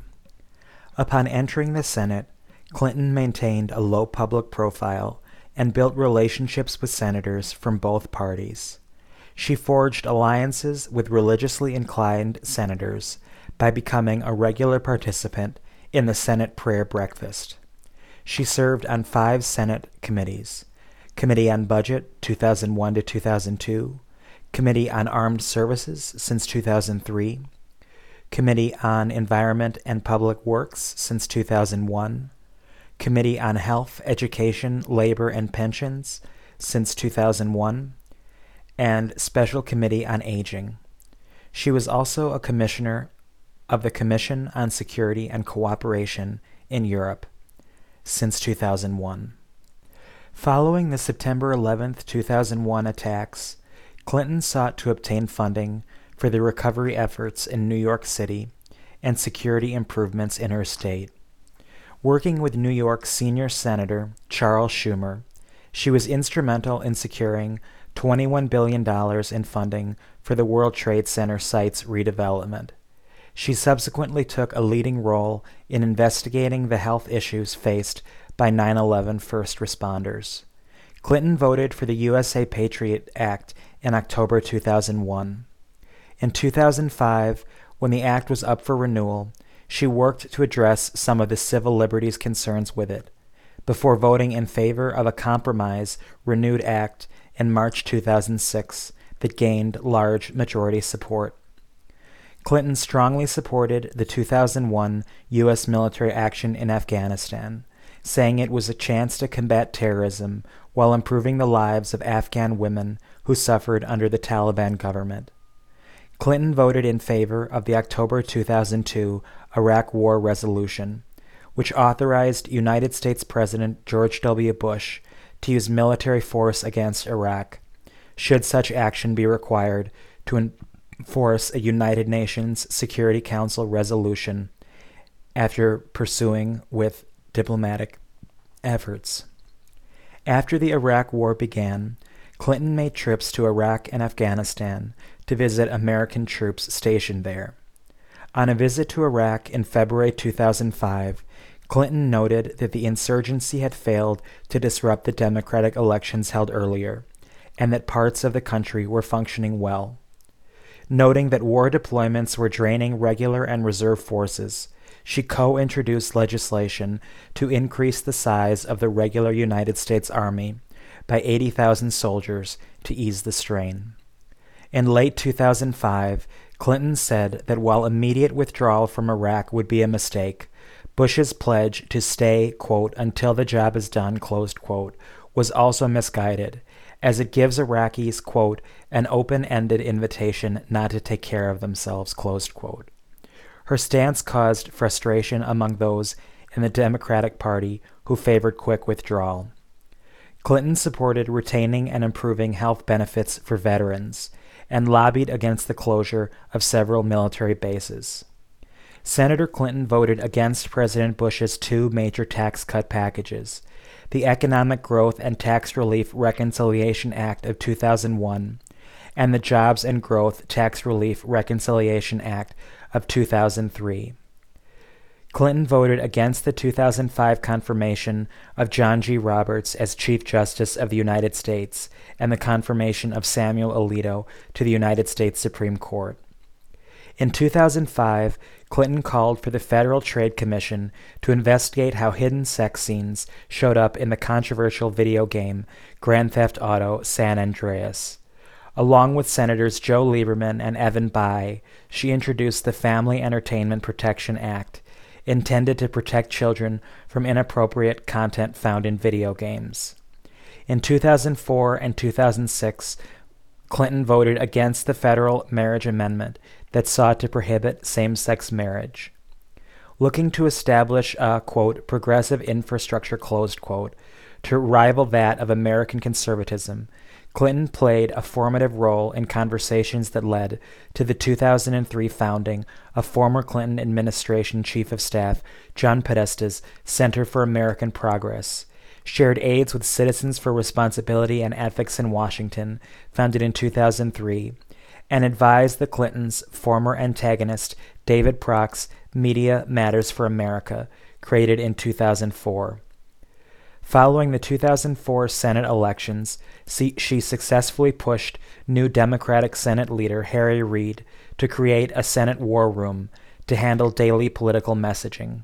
Upon entering the Senate, Clinton maintained a low public profile and built relationships with senators from both parties. She forged alliances with religiously inclined senators by becoming a regular participant in the Senate prayer breakfast. She served on 5 Senate committees: Committee on Budget 2001 to 2002, Committee on Armed Services since 2003, Committee on Environment and Public Works since 2001, Committee on Health, Education, Labor, and Pensions since 2001, and Special Committee on Aging. She was also a commissioner of the Commission on Security and Cooperation in Europe since 2001. Following the September 11, 2001 attacks, Clinton sought to obtain funding for the recovery efforts in New York City and security improvements in her state. Working with New York senior Senator Charles Schumer, she was instrumental in securing $21 billion in funding for the World Trade Center site's redevelopment. She subsequently took a leading role in investigating the health issues faced by 9/11 first responders. Clinton voted for the USA Patriot Act in October 2001. In 2005, when the act was up for renewal, she worked to address some of the civil liberties concerns with it, before voting in favor of a compromise renewed act in March 2006 that gained large majority support. Clinton strongly supported the 2001 U.S. military action in Afghanistan, saying it was a chance to combat terrorism while improving the lives of Afghan women who suffered under the Taliban government. Clinton voted in favor of the October 2002 Iraq War Resolution, which authorized United States President George W. Bush to use military force against Iraq, should such action be required to enforce a United Nations Security Council resolution after pursuing with diplomatic efforts. After the Iraq War began, Clinton made trips to Iraq and Afghanistan to visit American troops stationed there. On a visit to Iraq in February 2005, Clinton noted that the insurgency had failed to disrupt the democratic elections held earlier, and that parts of the country were functioning well. Noting that war deployments were draining regular and reserve forces, she co-introduced legislation to increase the size of the regular United States Army by 80,000 soldiers to ease the strain. In late 2005, Clinton said that while immediate withdrawal from Iraq would be a mistake, Bush's pledge to stay, quote, until the job is done, closed quote, was also misguided, as it gives Iraqis, quote, an open-ended invitation not to take care of themselves, closed quote. Her stance caused frustration among those in the Democratic Party who favored quick withdrawal. Clinton supported retaining and improving health benefits for veterans and lobbied against the closure of several military bases. Senator Clinton voted against President Bush's two major tax cut packages, the Economic Growth and Tax Relief Reconciliation Act of 2001 and the Jobs and Growth Tax Relief Reconciliation Act of 2003. Clinton voted against the 2005 confirmation of John G. Roberts as Chief Justice of the United States and the confirmation of Samuel Alito to the United States Supreme Court. In 2005, Clinton called for the Federal Trade Commission to investigate how hidden sex scenes showed up in the controversial video game Grand Theft Auto San Andreas. Along with Senators Joe Lieberman and Evan Bayh, she introduced the Family Entertainment Protection Act, intended to protect children from inappropriate content found in video games. In 2004 and 2006, Clinton voted against the federal marriage amendment that sought to prohibit same-sex marriage. Looking to establish a, quote, progressive infrastructure, closed quote, to rival that of American conservatism, Clinton played a formative role in conversations that led to the 2003 founding of former Clinton administration Chief of Staff John Podesta's Center for American Progress, shared aids with Citizens for Responsibility and Ethics in Washington, founded in 2003, and advised the Clintons' former antagonist David Prock's Media Matters for America, created in 2004. Following the 2004 Senate elections, she successfully pushed new Democratic Senate leader Harry Reid to create a Senate war room to handle daily political messaging.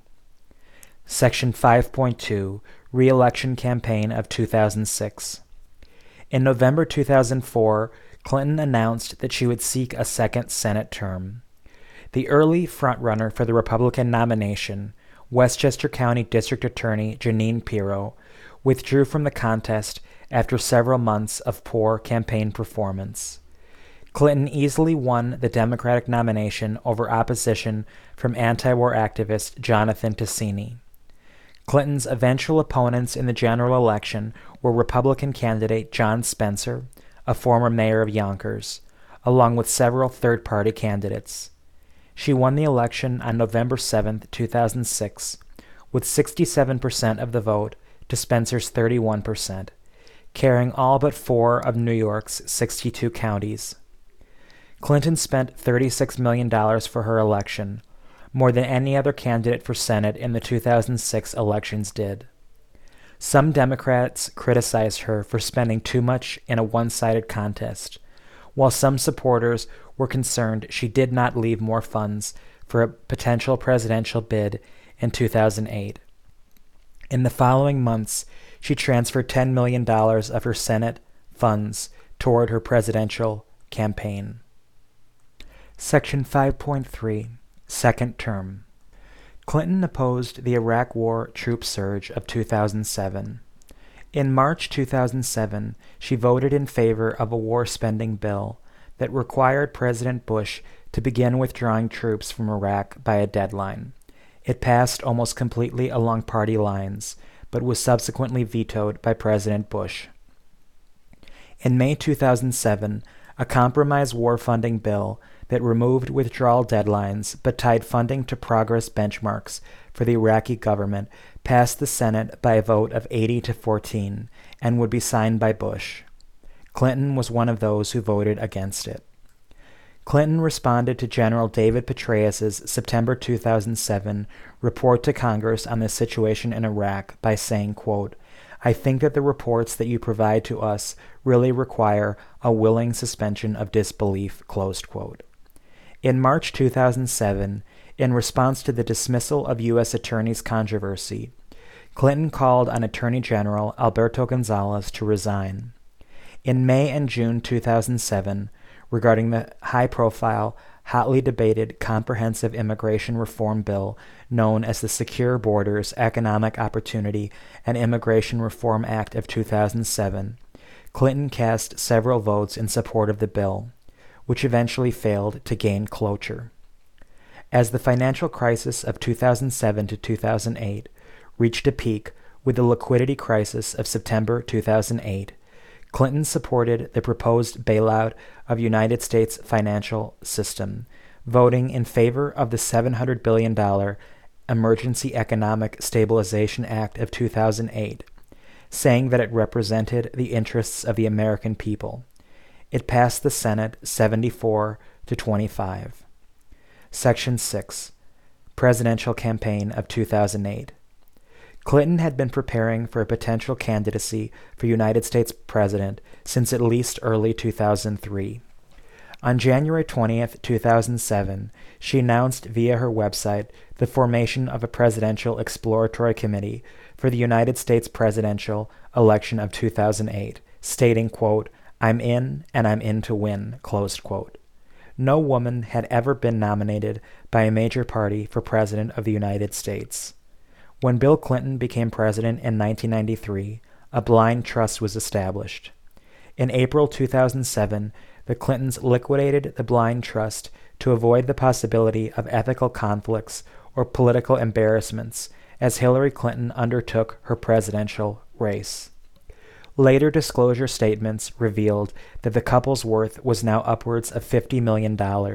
Section 5.2, Re-election Campaign of 2006. In November 2004, Clinton announced that she would seek a second Senate term. The early frontrunner for the Republican nomination, Westchester County District Attorney Jeanine Pirro, withdrew from the contest after several months of poor campaign performance. Clinton easily won the Democratic nomination over opposition from anti-war activist Jonathan Tasini. Clinton's eventual opponents in the general election were Republican candidate John Spencer, a former mayor of Yonkers, along with several third-party candidates. She won the election on November 7, 2006, with 67% of the vote to Spencer's 31%, carrying all but 4 of New York's 62 counties. Clinton spent $36 million for her election, more than any other candidate for Senate in the 2006 elections did. Some Democrats criticized her for spending too much in a one-sided contest, while some supporters were concerned she did not leave more funds for a potential presidential bid in 2008. In the following months, she transferred $10 million of her Senate funds toward her presidential campaign. Section 5.3, Second Term. Clinton opposed the Iraq War troop surge of 2007. In March 2007, she voted in favor of a war spending bill that required President Bush to begin withdrawing troops from Iraq by a deadline. It passed almost completely along party lines, but was subsequently vetoed by President Bush. In May 2007, a compromise war funding bill that removed withdrawal deadlines but tied funding to progress benchmarks for the Iraqi government passed the Senate by a vote of 80-14 and would be signed by Bush. Clinton was one of those who voted against it. Clinton responded to General David Petraeus's September 2007 report to Congress on the situation in Iraq by saying, quote, I think that the reports that you provide to us really require a willing suspension of disbelief, closed quote. In March 2007, in response to the dismissal of U.S. Attorney's controversy, Clinton called on Attorney General Alberto Gonzales to resign. In May and June 2007, regarding the high-profile, hotly debated comprehensive immigration reform bill known as the Secure Borders, Economic Opportunity, and Immigration Reform Act of 2007, Clinton cast several votes in support of the bill, which eventually failed to gain cloture. As the financial crisis of 2007 to 2008 reached a peak with the liquidity crisis of September 2008, Clinton supported the proposed bailout of the United States financial system, voting in favor of the $700 billion Emergency Economic Stabilization Act of 2008, saying that it represented the interests of the American people. It passed the Senate 74 to 25. Section 6. Presidential Campaign of 2008. Clinton had been preparing for a potential candidacy for United States President since at least early 2003. On January 20th, 2007, she announced via her website the formation of a Presidential Exploratory Committee for the United States presidential election of 2008, stating, quote, "I'm in and I'm in to win," closed quote. No woman had ever been nominated by a major party for President of the United States. When Bill Clinton became president in 1993, a blind trust was established. In April 2007, the Clintons liquidated the blind trust to avoid the possibility of ethical conflicts or political embarrassments as Hillary Clinton undertook her presidential race. Later disclosure statements revealed that the couple's worth was now upwards of $50 million,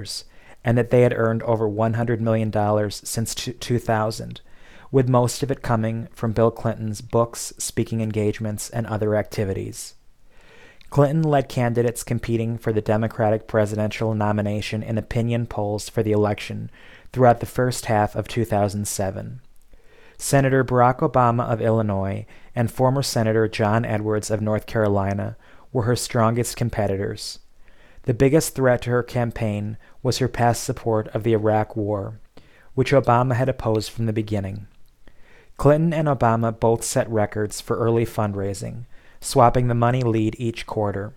and that they had earned over $100 million since 2000, with most of it coming from Bill Clinton's books, speaking engagements, and other activities. Clinton led candidates competing for the Democratic presidential nomination in opinion polls for the election throughout the first half of 2007. Senator Barack Obama of Illinois and former Senator John Edwards of North Carolina were her strongest competitors. The biggest threat to her campaign was her past support of the Iraq War, which Obama had opposed from the beginning. Clinton and Obama both set records for early fundraising, swapping the money lead each quarter.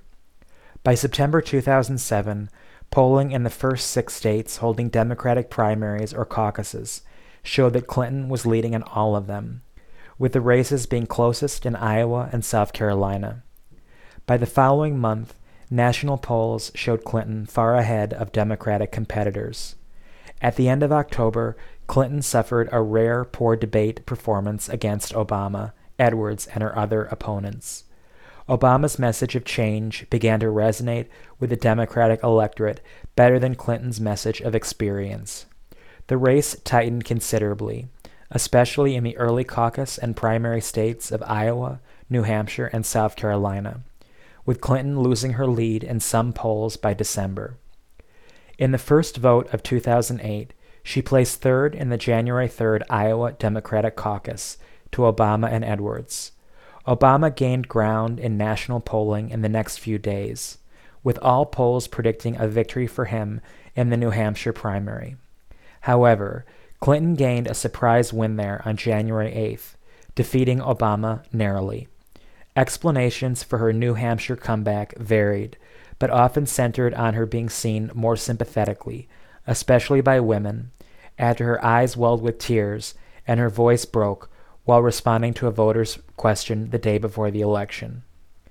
By September 2007, polling in the first 6 states holding Democratic primaries or caucuses showed that Clinton was leading in all of them, with the races being closest in Iowa and South Carolina. By the following month, national polls showed Clinton far ahead of Democratic competitors. At the end of October, Clinton suffered a rare poor debate performance against Obama, Edwards, and her other opponents. Obama's message of change began to resonate with the Democratic electorate better than Clinton's message of experience. The race tightened considerably, especially in the early caucus and primary states of Iowa, New Hampshire, and South Carolina, with Clinton losing her lead in some polls by December. In the first vote of 2008, she placed third in the January 3rd Iowa Democratic caucus to Obama and Edwards. Obama gained ground in national polling in the next few days, with all polls predicting a victory for him in the New Hampshire primary. However, Clinton gained a surprise win there on January 8th, defeating Obama narrowly. Explanations for her New Hampshire comeback varied, but often centered on her being seen more sympathetically, especially by women, after her eyes welled with tears and her voice broke while responding to a voter's question the day before the election.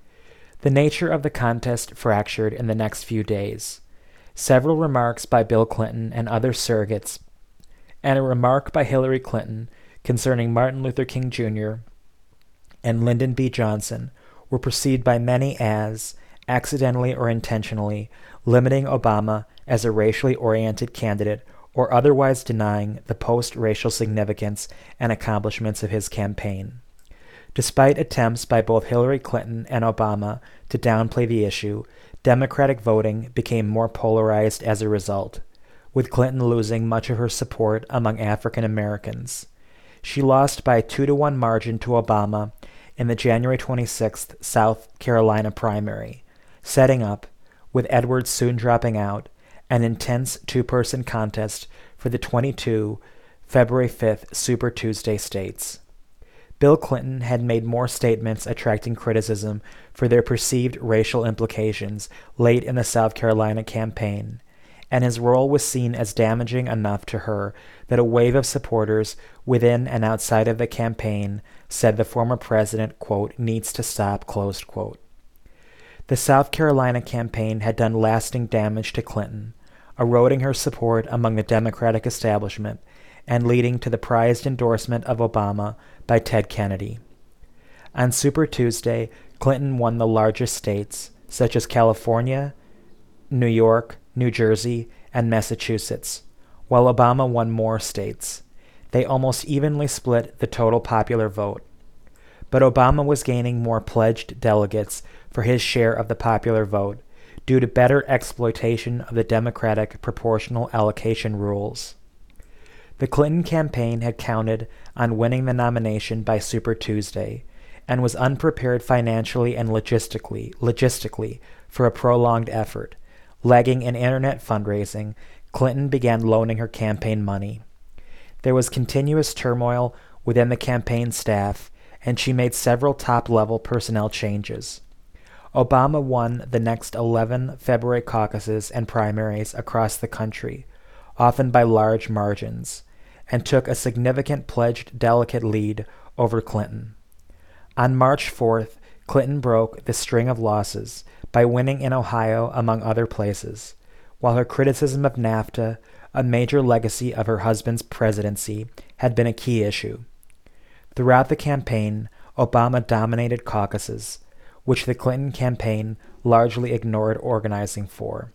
The nature of the contest fractured in the next few days. Several remarks by Bill Clinton and other surrogates, and a remark by Hillary Clinton concerning Martin Luther King Jr. and Lyndon B. Johnson were perceived by many as, accidentally or intentionally, limiting Obama as a racially oriented candidate or otherwise denying the post-racial significance and accomplishments of his campaign. Despite attempts by both Hillary Clinton and Obama to downplay the issue, Democratic voting became more polarized as a result, with Clinton losing much of her support among African Americans. She lost by a 2-to-1 margin to Obama in the January 26th South Carolina primary, setting up, with Edwards soon dropping out, an intense 2-person contest for the 22 February 5th Super Tuesday states. Bill Clinton had made more statements attracting criticism for their perceived racial implications late in the South Carolina campaign, and his role was seen as damaging enough to her that a wave of supporters within and outside of the campaign said the former president, quote, needs to stop, closed quote. The South Carolina campaign had done lasting damage to Clinton, eroding her support among the Democratic establishment and leading to the prized endorsement of Obama by Ted Kennedy. On Super Tuesday, Clinton won the largest states, such as California, New York, New Jersey, and Massachusetts, while Obama won more states. They almost evenly split the total popular vote. But Obama was gaining more pledged delegates for his share of the popular vote due to better exploitation of the Democratic proportional allocation rules. The Clinton campaign had counted on winning the nomination by Super Tuesday and was unprepared financially and logistically for a prolonged effort. Lagging in internet fundraising, Clinton began loaning her campaign money. There was continuous turmoil within the campaign staff, and she made several top-level personnel changes. Obama won the next 11 February caucuses and primaries across the country, often by large margins, and took a significant pledged delegate lead over Clinton. On March 4th, Clinton broke the string of losses by winning in Ohio, among other places, while her criticism of NAFTA, a major legacy of her husband's presidency, had been a key issue. Throughout the campaign, Obama dominated caucuses, which the Clinton campaign largely ignored organizing for.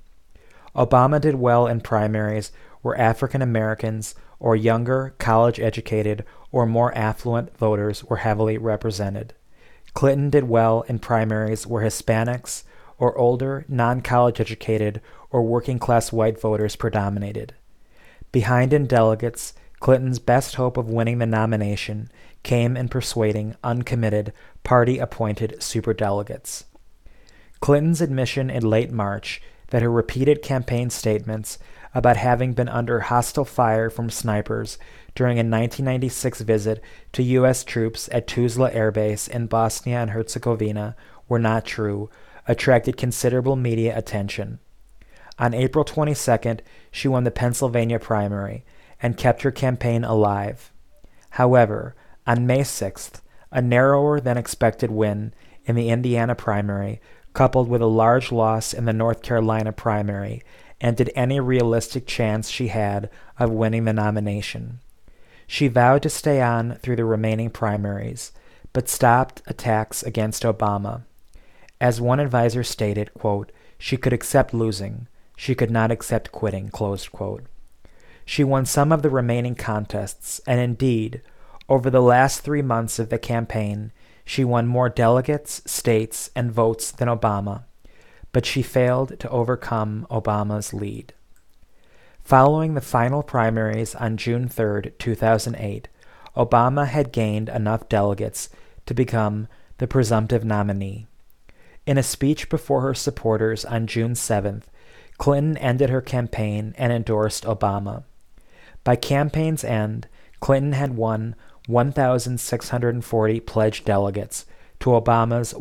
Obama did well in primaries where African Americans or younger, college-educated, or more affluent voters were heavily represented. Clinton did well in primaries where Hispanics or older, non-college educated, or working-class white voters predominated. Behind in delegates, Clinton's best hope of winning the nomination came in persuading uncommitted, party-appointed superdelegates. Clinton's admission in late March that her repeated campaign statements about having been under hostile fire from snipers during a 1996 visit to U.S. troops at Tuzla Air Base in Bosnia and Herzegovina were not true attracted considerable media attention. On April 22nd, she won the Pennsylvania primary and kept her campaign alive. However, on May 6th, a narrower-than-expected win in the Indiana primary, coupled with a large loss in the North Carolina primary, ended any realistic chance she had of winning the nomination. She vowed to stay on through the remaining primaries, but stopped attacks against Obama. As one advisor stated, quote, she could accept losing, she could not accept quitting, closed quote. She won some of the remaining contests, and indeed, over the last 3 months of the campaign, she won more delegates, states, and votes than Obama, but she failed to overcome Obama's lead. Following the final primaries on June 3, 2008, Obama had gained enough delegates to become the presumptive nominee. In a speech before her supporters on June 7th, Clinton ended her campaign and endorsed Obama. By campaign's end, Clinton had won 1,640 pledged delegates to Obama's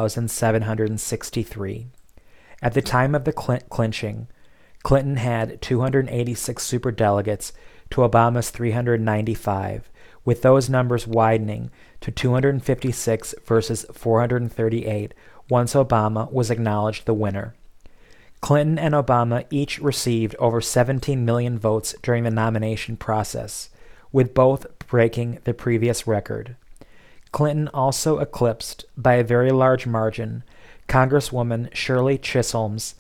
1,763. At the time of the clinching, Clinton had 286 superdelegates to Obama's 395, with those numbers widening to 256 versus 438 once Obama was acknowledged the winner. Clinton and Obama each received over 17 million votes during the nomination process, with both breaking the previous record. Clinton also eclipsed, by a very large margin, Congresswoman Shirley Chisholm's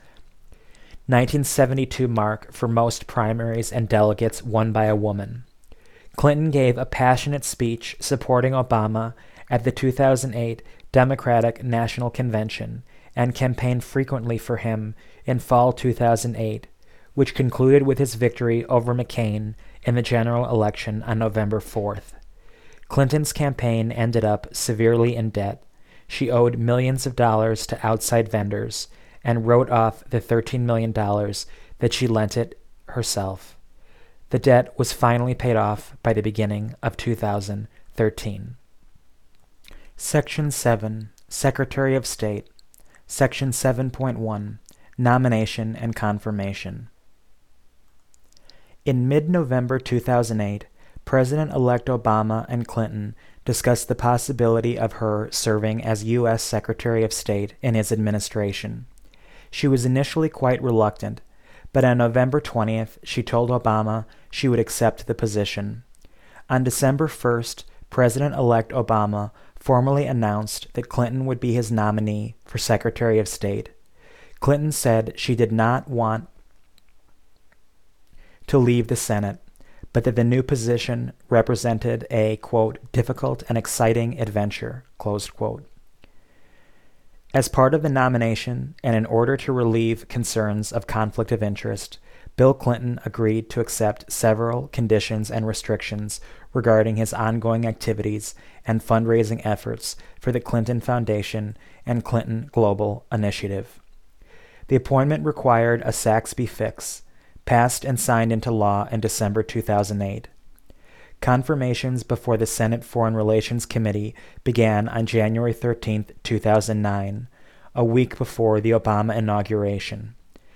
1972 mark for most primaries and delegates won by a woman. Clinton gave a passionate speech supporting Obama at the 2008 Democratic National Convention and campaigned frequently for him in fall 2008, which concluded with his victory over McCain in the general election on November 4th. Clinton's campaign ended up severely in debt. She owed millions of dollars to outside vendors and wrote off the $13 million that she lent it herself. The debt was finally paid off by the beginning of 2013. Section 7. Secretary of State. Section 7.1. Nomination and Confirmation. In mid-November 2008, President-elect Obama and Clinton discussed the possibility of her serving as U.S. Secretary of State in his administration. She was initially quite reluctant, but on November 20th, she told Obama she would accept the position. On December 1st, President-elect Obama formally announced that Clinton would be his nominee for Secretary of State. Clinton said she did not want to leave the Senate, but that the new position represented a, quote, difficult and exciting adventure, closed quote. As part of the nomination, and in order to relieve concerns of conflict of interest, Bill Clinton agreed to accept several conditions and restrictions regarding his ongoing activities and fundraising efforts for the Clinton Foundation and Clinton Global Initiative. The appointment required a Saxby fix, passed and signed into law in December 2008. Confirmations before the Senate Foreign Relations Committee began on January 13, 2009, a week before the Obama inauguration.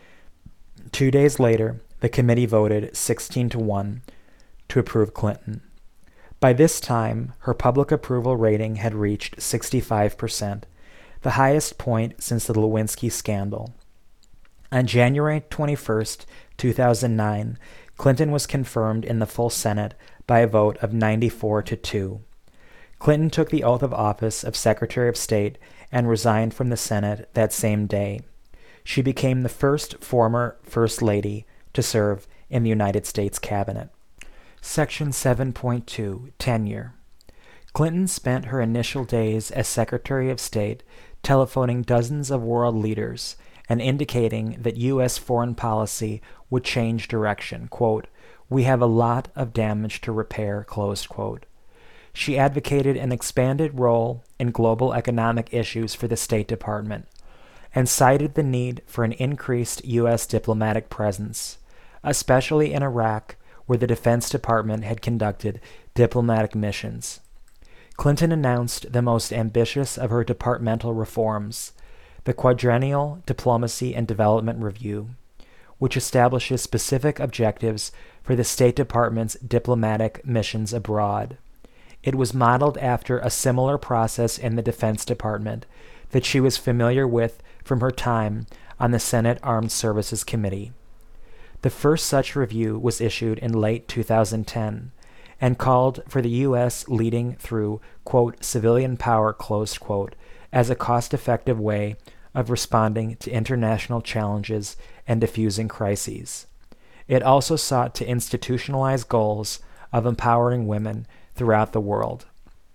2 days later, the committee voted 16-1 to approve Clinton. By this time, her public approval rating had reached 65%, the highest point since the Lewinsky scandal. On January 21, 2009, Clinton was confirmed in the full Senate by a vote of 94-2. Clinton took the oath of office of Secretary of State and resigned from the Senate that same day. She became the first former First Lady to serve in the United States Cabinet. Section 7.2. Tenure. Clinton spent her initial days as Secretary of State telephoning dozens of world leaders and indicating that U.S. foreign policy would change direction. Quote, "We have a lot of damage to repair," closed quote. She advocated an expanded role in global economic issues for the State Department and cited the need for an increased U.S. diplomatic presence, especially in Iraq, where the Defense Department had conducted diplomatic missions. Clinton announced the most ambitious of her departmental reforms, the Quadrennial Diplomacy and Development Review, which establishes specific objectives for the State Department's diplomatic missions abroad. It was modeled after a similar process in the Defense Department that she was familiar with from her time on the Senate Armed Services Committee. The first such review was issued in late 2010 and called for the U.S. leading through, quote, civilian power, closed quote, as a cost-effective way of responding to international challenges and diffusing crises. It also sought to institutionalize goals of empowering women throughout the world.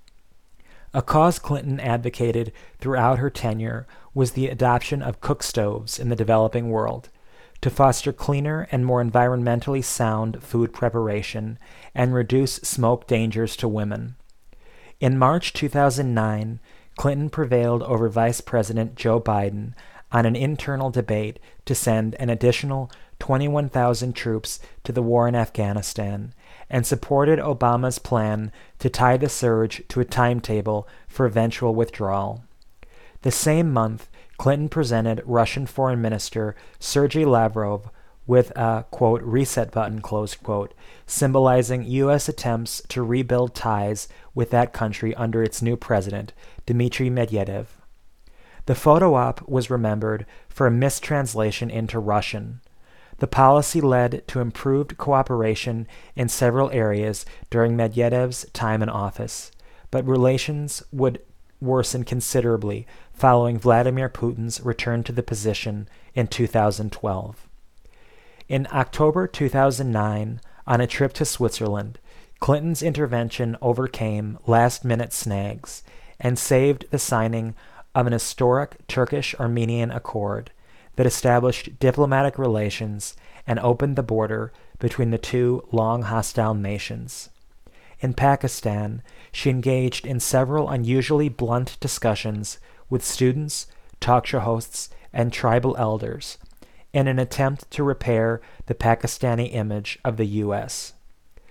A cause Clinton advocated throughout her tenure was the adoption of cook stoves in the developing world to foster cleaner and more environmentally sound food preparation and reduce smoke dangers to women. In March 2009, Clinton prevailed over Vice President Joe Biden on an internal debate to send an additional 21,000 troops to the war in Afghanistan and supported Obama's plan to tie the surge to a timetable for eventual withdrawal. The same month, Clinton presented Russian Foreign Minister Sergei Lavrov with a, quote, reset button, closed quote, symbolizing U.S. attempts to rebuild ties with that country under its new president, Dmitry Medvedev. The photo op was remembered for a mistranslation into Russian. The policy led to improved cooperation in several areas during Medvedev's time in office, but relations would worsen considerably following Vladimir Putin's return to the position in 2012. In October 2009, on a trip to Switzerland, Clinton's intervention overcame last-minute snags and saved the signing of an historic Turkish-Armenian accord that established diplomatic relations and opened the border between the two long hostile nations. In Pakistan, she engaged in several unusually blunt discussions with students, talk show hosts, and tribal elders in an attempt to repair the Pakistani image of the U.S.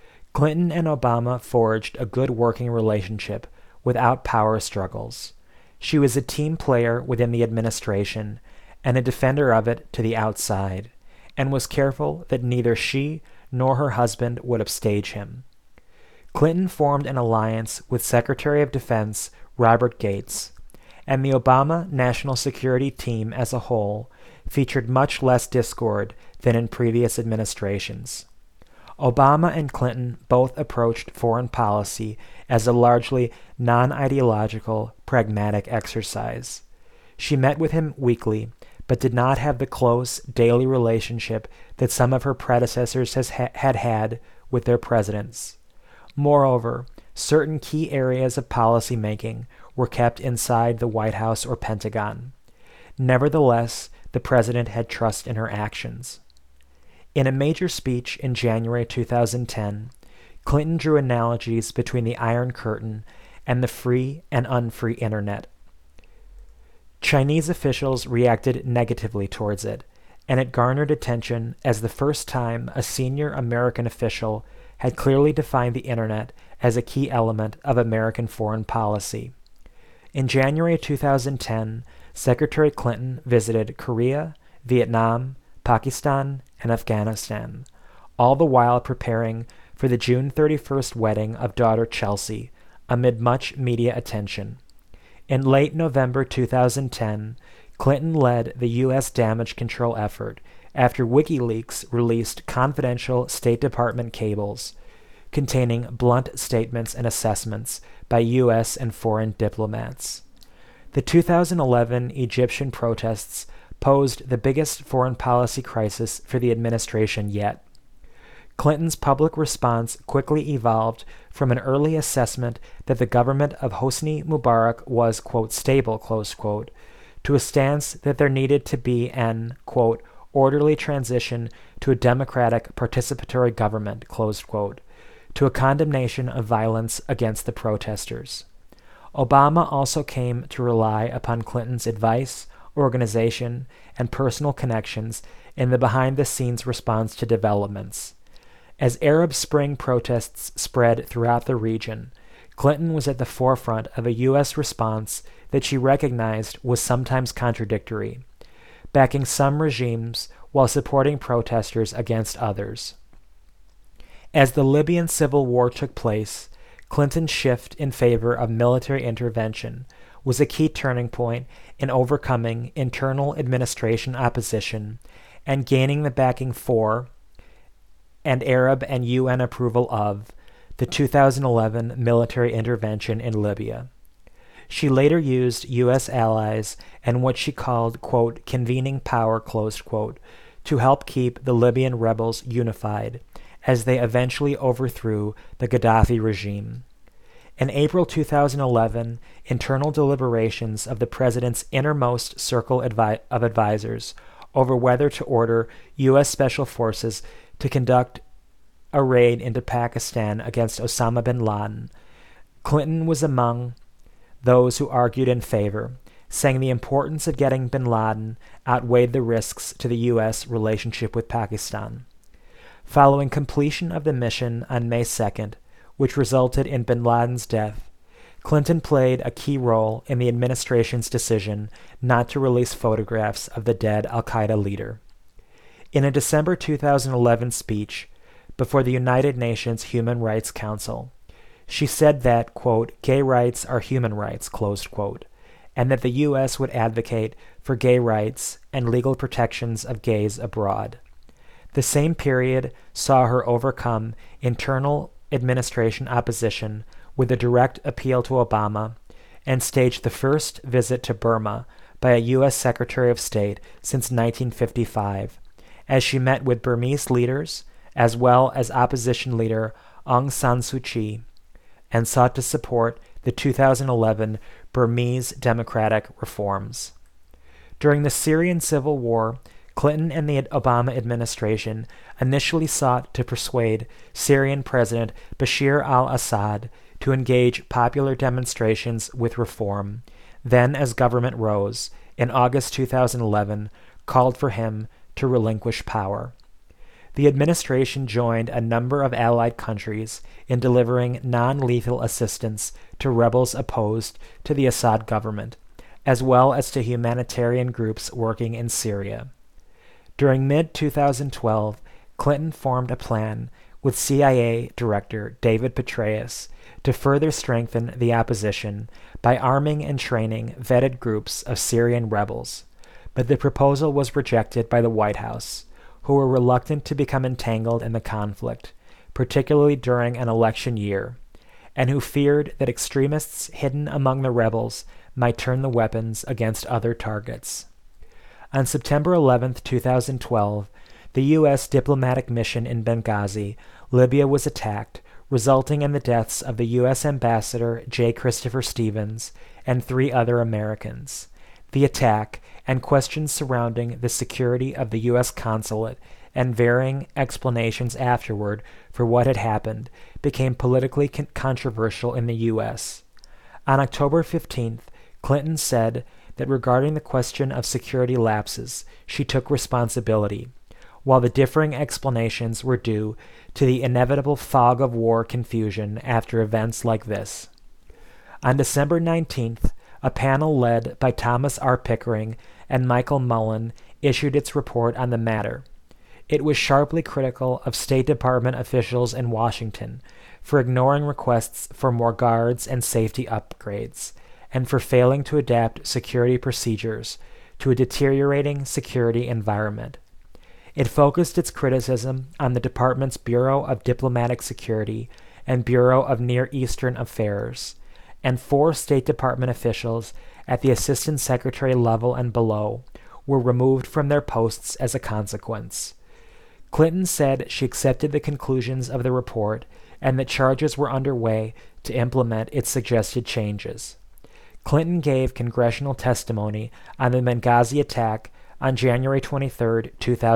Clinton and Obama forged a good working relationship without power struggles. She was a team player within the administration and a defender of it to the outside, and was careful that neither she nor her husband would upstage him. Clinton formed an alliance with Secretary of Defense Robert Gates, and the Obama national security team as a whole featured much less discord than in previous administrations. Obama and Clinton both approached foreign policy as a largely non-ideological, pragmatic exercise. She met with him weekly, but did not have the close, daily relationship that some of her predecessors had with their presidents. Moreover, certain key areas of policy making were kept inside the White House or Pentagon. Nevertheless, the president had trust in her actions. In a major speech in January 2010, Clinton drew analogies between the Iron Curtain and the free and unfree Internet. Chinese officials reacted negatively towards it, and it garnered attention as the first time a senior American official had clearly defined the Internet as a key element of American foreign policy. In January 2010, Secretary Clinton visited Korea, Vietnam, Pakistan, and Afghanistan, all the while preparing for the June 31st wedding of daughter Chelsea, amid much media attention. In late November 2010, Clinton led the U.S. damage control effort after WikiLeaks released confidential State Department cables containing blunt statements and assessments by U.S. and foreign diplomats. The 2011 Egyptian protests posed the biggest foreign policy crisis for the administration yet. Clinton's public response quickly evolved from an early assessment that the government of Hosni Mubarak was, quote, stable, close quote, to a stance that there needed to be an, quote, orderly transition to a democratic participatory government, close quote, to a condemnation of violence against the protesters. Obama also came to rely upon Clinton's advice, organization, and personal connections in the behind-the-scenes response to developments. As Arab Spring protests spread throughout the region, Clinton was at the forefront of a U.S. response that she recognized was sometimes contradictory, backing some regimes while supporting protesters against others. As the Libyan civil war took place, Clinton's shift in favor of military intervention was a key turning point in overcoming internal administration opposition and gaining the backing for and Arab and UN approval of the 2011 military intervention in Libya. She later used U.S. allies and what she called, quote, convening power, close quote, to help keep the Libyan rebels unified as they eventually overthrew the Gaddafi regime. In April 2011, internal deliberations of the president's innermost circle of advisors over whether to order U.S. Special Forces to conduct a raid into Pakistan against Osama bin Laden. Clinton was among those who argued in favor, saying the importance of getting bin Laden outweighed the risks to the U.S. relationship with Pakistan. Following completion of the mission on May 2nd, which resulted in bin Laden's death, Clinton played a key role in the administration's decision not to release photographs of the dead al-Qaeda leader. In a December 2011 speech before the United Nations Human Rights Council, she said that, quote, gay rights are human rights, close quote, and that the U.S. would advocate for gay rights and legal protections of gays abroad. The same period saw her overcome internal administration opposition with a direct appeal to Obama and staged the first visit to Burma by a U.S. Secretary of State since 1955, as she met with Burmese leaders as well as opposition leader Aung San Suu Kyi and sought to support the 2011 Burmese democratic reforms. During the Syrian civil war, Clinton and the Obama administration initially sought to persuade Syrian President Bashir al-Assad to engage popular demonstrations with reform, then as government rose, in August 2011, called for him to relinquish power. The administration joined a number of allied countries in delivering non-lethal assistance to rebels opposed to the Assad government, as well as to humanitarian groups working in Syria. During mid-2012, Clinton formed a plan with CIA Director David Petraeus to further strengthen the opposition by arming and training vetted groups of Syrian rebels, but the proposal was rejected by the White House, who were reluctant to become entangled in the conflict, particularly during an election year, and who feared that extremists hidden among the rebels might turn the weapons against other targets. On September 11, 2012, the U.S. diplomatic mission in Benghazi, Libya, was attacked, resulting in the deaths of the U.S. Ambassador J. Christopher Stevens and 3 other Americans. The attack and questions surrounding the security of the U.S. consulate and varying explanations afterward for what had happened became politically controversial in the U.S. On October 15th, Clinton said that regarding the question of security lapses, she took responsibility, while the differing explanations were due to the inevitable fog of war confusion after events like this. On December 19th, a panel led by Thomas R. Pickering and Michael Mullen issued its report on the matter. It was sharply critical of State Department officials in Washington for ignoring requests for more guards and safety upgrades, and for failing to adapt security procedures to a deteriorating security environment. It focused its criticism on the department's Bureau of Diplomatic Security and Bureau of Near Eastern Affairs, and 4 State Department officials at the Assistant Secretary level and below were removed from their posts as a consequence. Clinton said she accepted the conclusions of the report and that charges were underway to implement its suggested changes. Clinton gave congressional testimony on the Benghazi attack on January 23,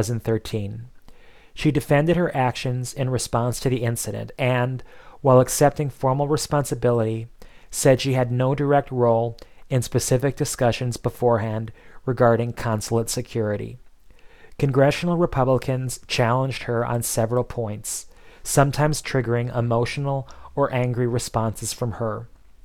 2013. She defended her actions in response to the incident and, while accepting formal responsibility, said she had no direct role in specific discussions beforehand regarding consulate security. Congressional Republicans challenged her on several points, sometimes triggering emotional or angry responses from her.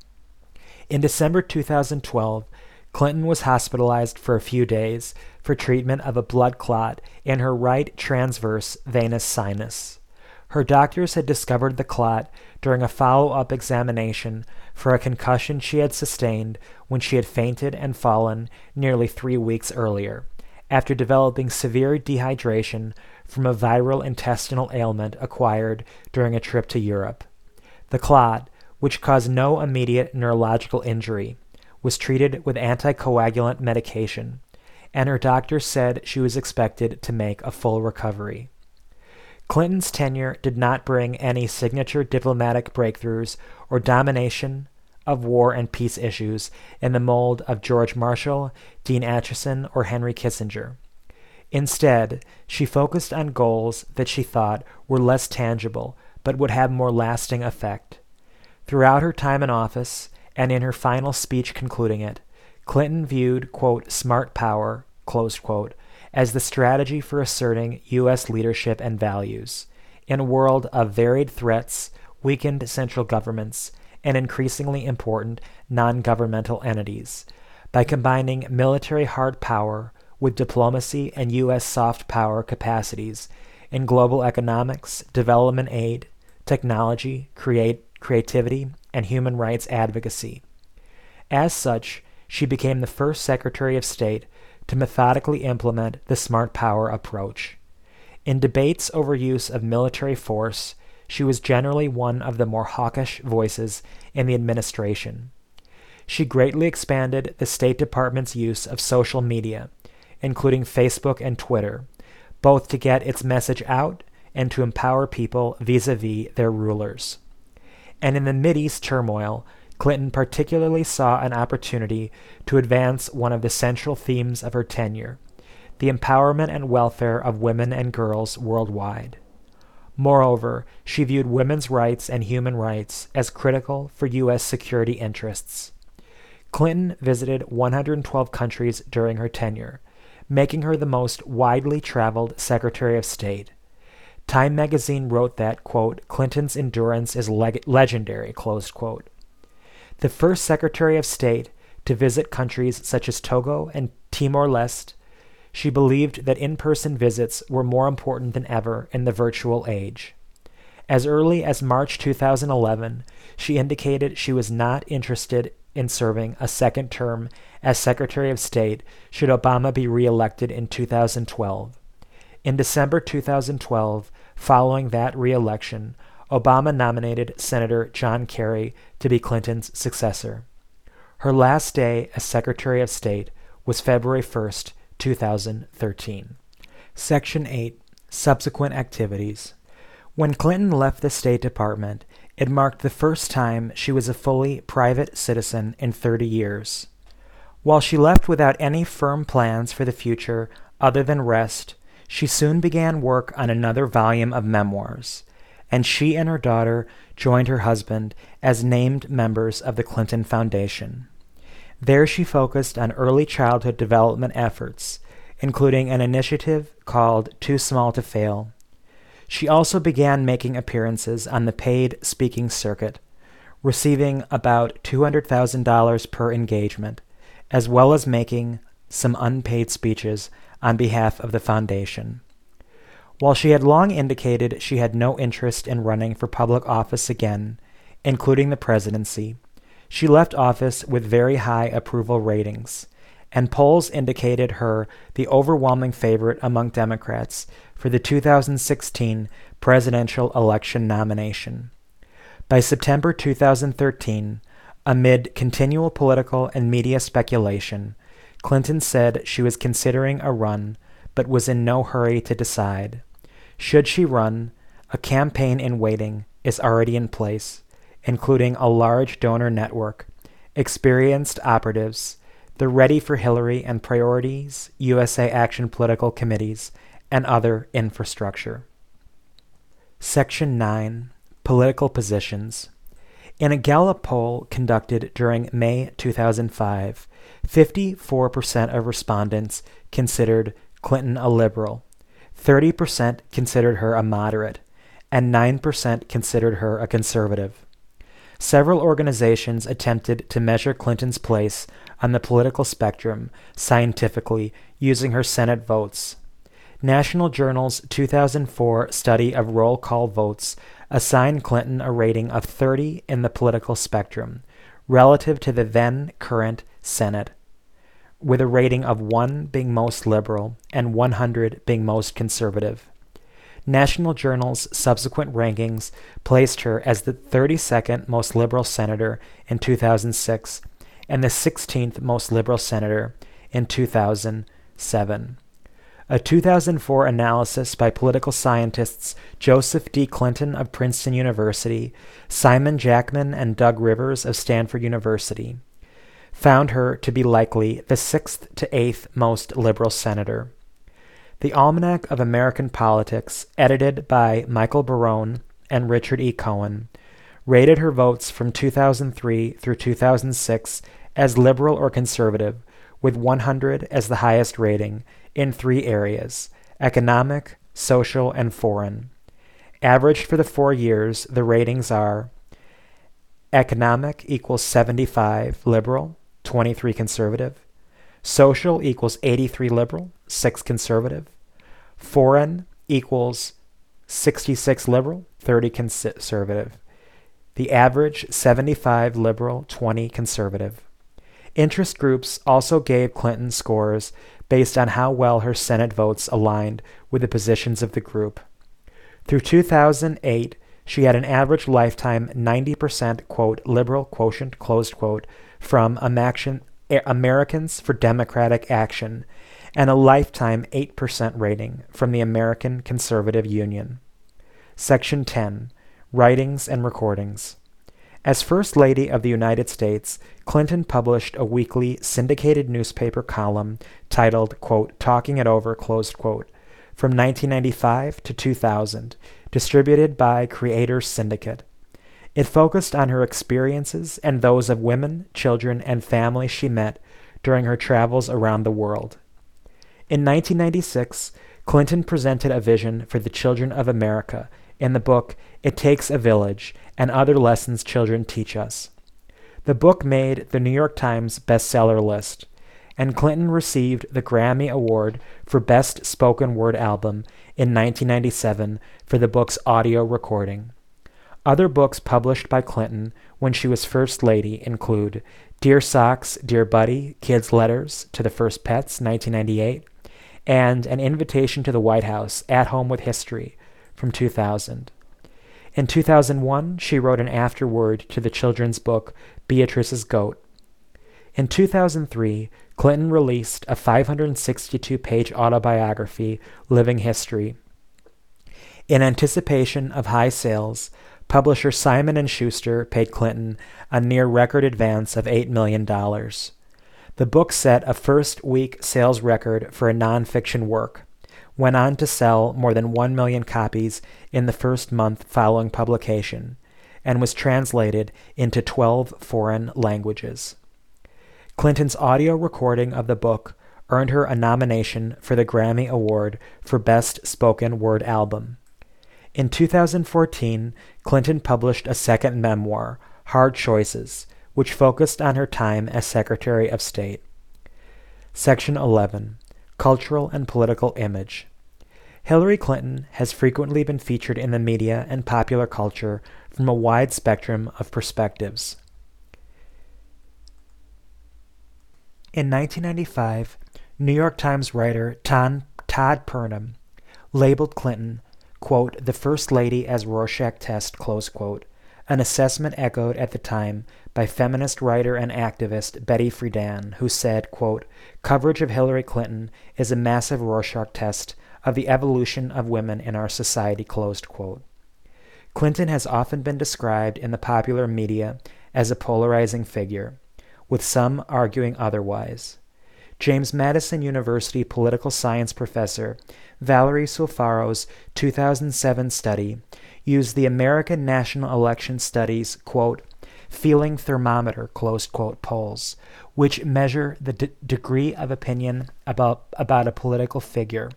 In December 2012, Clinton was hospitalized for a few days for treatment of a blood clot in her right transverse venous sinus. Her doctors had discovered the clot during a follow-up examination for a concussion she had sustained when she had fainted and fallen nearly 3 weeks earlier, after developing severe dehydration from a viral intestinal ailment acquired during a trip to Europe. The clot, which caused no immediate neurological injury, was treated with anticoagulant medication, and her doctor said she was expected to make a full recovery. Clinton's tenure did not bring any signature diplomatic breakthroughs or domination of war and peace issues in the mold of George Marshall, Dean Acheson, or Henry Kissinger. Instead, she focused on goals that she thought were less tangible but would have more lasting effect. Throughout her time in office, and in her final speech concluding it, Clinton viewed, quote, smart power, close quote, as the strategy for asserting U.S. leadership and values in a world of varied threats, weakened central governments, and increasingly important non-governmental entities, by combining military hard power with diplomacy and U.S. soft power capacities in global economics, development aid, technology, creativity, and human rights advocacy. As such, she became the first Secretary of State to methodically implement the smart power approach. In debates over use of military force, she was generally one of the more hawkish voices in the administration. She greatly expanded the State Department's use of social media, including Facebook and Twitter, both to get its message out and to empower people vis-a-vis their rulers. And in the Mideast turmoil, Clinton particularly saw an opportunity to advance one of the central themes of her tenure, the empowerment and welfare of women and girls worldwide. Moreover, she viewed women's rights and human rights as critical for U.S. security interests. Clinton visited 112 countries during her tenure, making her the most widely traveled Secretary of State. Time magazine wrote that, quote, Clinton's endurance is legendary, close quote. The first Secretary of State to visit countries such as Togo and Timor-Leste, she believed that in-person visits were more important than ever in the virtual age. As early as March 2011, she indicated she was not interested in serving a second term as Secretary of State should Obama be reelected in 2012. In December 2012, following that re-election, Obama nominated Senator John Kerry to be Clinton's successor. Her last day as Secretary of State was February 1st, 2013. Section 8. Subsequent Activities. When Clinton left the State Department, it marked the first time she was a fully private citizen in 30 years. While she left without any firm plans for the future other than rest, she soon began work on another volume of memoirs, and she and her daughter joined her husband as named members of the Clinton Foundation. There she focused on early childhood development efforts, including an initiative called Too Small to Fail. She also began making appearances on the paid speaking circuit, receiving about $200,000 per engagement, as well as making some unpaid speeches on behalf of the foundation. While she had long indicated she had no interest in running for public office again, including the presidency, she left office with very high approval ratings, and polls indicated her the overwhelming favorite among Democrats for the 2016 presidential election nomination. By September 2013, amid continual political and media speculation, Clinton said she was considering a run, but was in no hurry to decide. Should she run, a campaign in waiting is already in place, including a large donor network, experienced operatives, the Ready for Hillary and Priorities USA Action political committees, and other infrastructure. Section 9. Political Positions. In a Gallup poll conducted during May 2005, 54% of respondents considered Clinton a liberal, 30% considered her a moderate, and 9% considered her a conservative. Several organizations attempted to measure Clinton's place on the political spectrum scientifically using her Senate votes. National Journal's 2004 study of roll call votes assigned Clinton a rating of 30 in the political spectrum, relative to the then current Senate, with a rating of 1 being most liberal and 100 being most conservative. National Journal's subsequent rankings placed her as the 32nd most liberal senator in 2006 and the 16th most liberal senator in 2007. A 2004 analysis by political scientists Joseph D. Clinton of Princeton University, Simon Jackman, and Doug Rivers of Stanford University found her to be likely the 6th to 8th most liberal senator. The Almanac of American Politics, edited by Michael Barone and Richard E. Cohen, rated her votes from 2003 through 2006 as liberal or conservative, with 100 as the highest rating in 3 areas: economic, social, and foreign. Averaged for the 4 years, the ratings are: economic equals 75 liberal, 23 conservative; social equals 83 liberal, 6 conservative; foreign equals 66 liberal, 30 conservative. The average 75 liberal, 20 conservative. Interest groups also gave Clinton scores based on how well her Senate votes aligned with the positions of the group. Through 2008, she had an average lifetime 90% quote liberal quotient closed quote from Americans for Democratic Action and a lifetime 8% rating from the American Conservative Union. Section 10. Writings and Recordings. As First Lady of the United States, Clinton published a weekly syndicated newspaper column titled, quote, Talking It Over, closed quote, from 1995 to 2000, distributed by Creators Syndicate. It focused on her experiences and those of women, children, and families she met during her travels around the world. In 1996, Clinton presented a vision for the children of America in the book It Takes a Village and Other Lessons Children Teach Us. The book made the New York Times bestseller list, and Clinton received the Grammy Award for Best Spoken Word Album in 1997 for the book's audio recording. Other books published by Clinton when she was First Lady include Dear Socks, Dear Buddy, Kids' Letters to the First Pets, 1998, and An Invitation to the White House, At Home with History, from 2000. In 2001, she wrote an afterword to the children's book Beatrice's Goat. In 2003, Clinton released a 562-page autobiography, Living History. In anticipation of high sales, publisher Simon & Schuster paid Clinton a near-record advance of $8 million. The book set a first-week sales record for a nonfiction work, went on to sell more than 1 million copies in the first month following publication, and was translated into 12 foreign languages. Clinton's audio recording of the book earned her a nomination for the Grammy Award for Best Spoken Word Album. In 2014, Clinton published a second memoir, Hard Choices, which focused on her time as Secretary of State. Section 11. Cultural and Political Image. Hillary Clinton has frequently been featured in the media and popular culture from a wide spectrum of perspectives. In 1995, New York Times writer Todd Purnam labeled Clinton, quote, the First Lady as Rorschach test, close quote, an assessment echoed at the time by feminist writer and activist Betty Friedan, who said, quote, coverage of Hillary Clinton is a massive Rorschach test of the evolution of women in our society, closed quote. Clinton has often been described in the popular media as a polarizing figure, with some arguing otherwise. James Madison University political science professor Valerie Sulfaro's 2007 study used the American National Election Studies, quote, feeling thermometer, close quote, polls, which measure the degree of opinion about a political figure,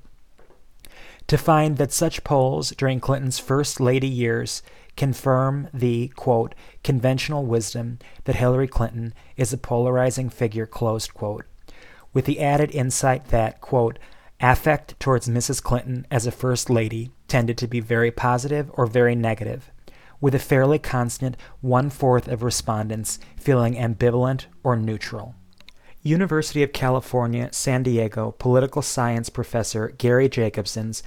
to find that such polls during Clinton's First Lady years confirm the, quote, conventional wisdom that Hillary Clinton is a polarizing figure, closed quote, with the added insight that, quote, affect towards Mrs. Clinton as a First Lady tended to be very positive or very negative, with a fairly constant 1/4 of respondents feeling ambivalent or neutral. University of California, San Diego political science professor Gary Jacobson's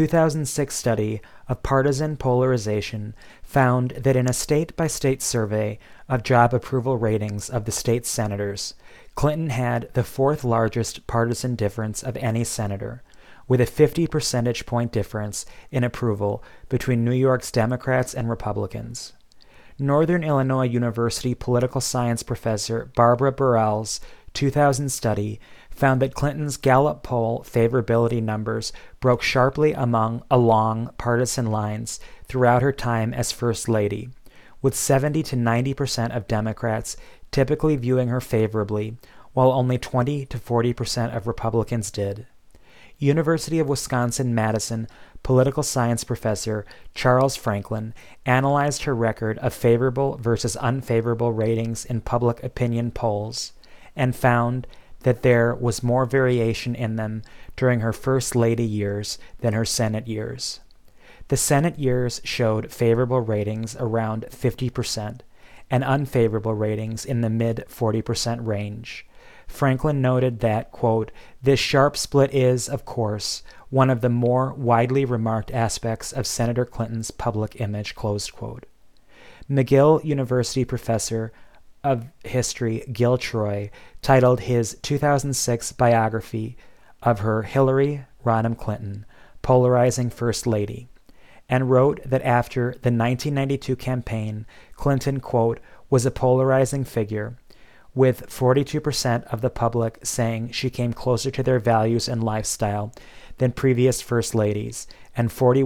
2006 study of partisan polarization found that in a state-by-state survey of job approval ratings of the state's senators, Clinton had the 4th largest partisan difference of any senator, with a 50 percentage point difference in approval between New York's Democrats and Republicans. Northern Illinois University political science professor Barbara Burrell's 2000 study found that Clinton's Gallup poll favorability numbers broke sharply along partisan lines throughout her time as First Lady, with 70 to 90% of Democrats typically viewing her favorably, while only 20 to 40% of Republicans did. University of Wisconsin-Madison political science professor Charles Franklin analyzed her record of favorable versus unfavorable ratings in public opinion polls and found that there was more variation in them during her First Lady years than her Senate years. The Senate years showed favorable ratings around 50% and unfavorable ratings in the mid-40% range. Franklin noted that, quote, this sharp split is, of course, one of the more widely remarked aspects of Senator Clinton's public image, closed quote. McGill University professor of history Gil Troy titled his 2006 biography of her Hillary Rodham Clinton, Polarizing First Lady, and wrote that after the 1992 campaign, Clinton, quote, was a polarizing figure, with 42% of the public saying she came closer to their values and lifestyle than previous First Ladies, and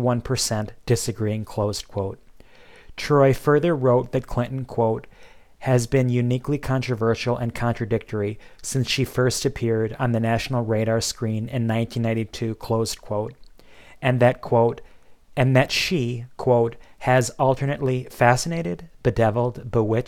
41% disagreeing, closed quote. Troy further wrote that Clinton, quote, has been uniquely controversial and contradictory since she first appeared on the national radar screen in 1992, closed quote, and that, quote, and that she, quote, has alternately fascinated, bedeviled, bewitched,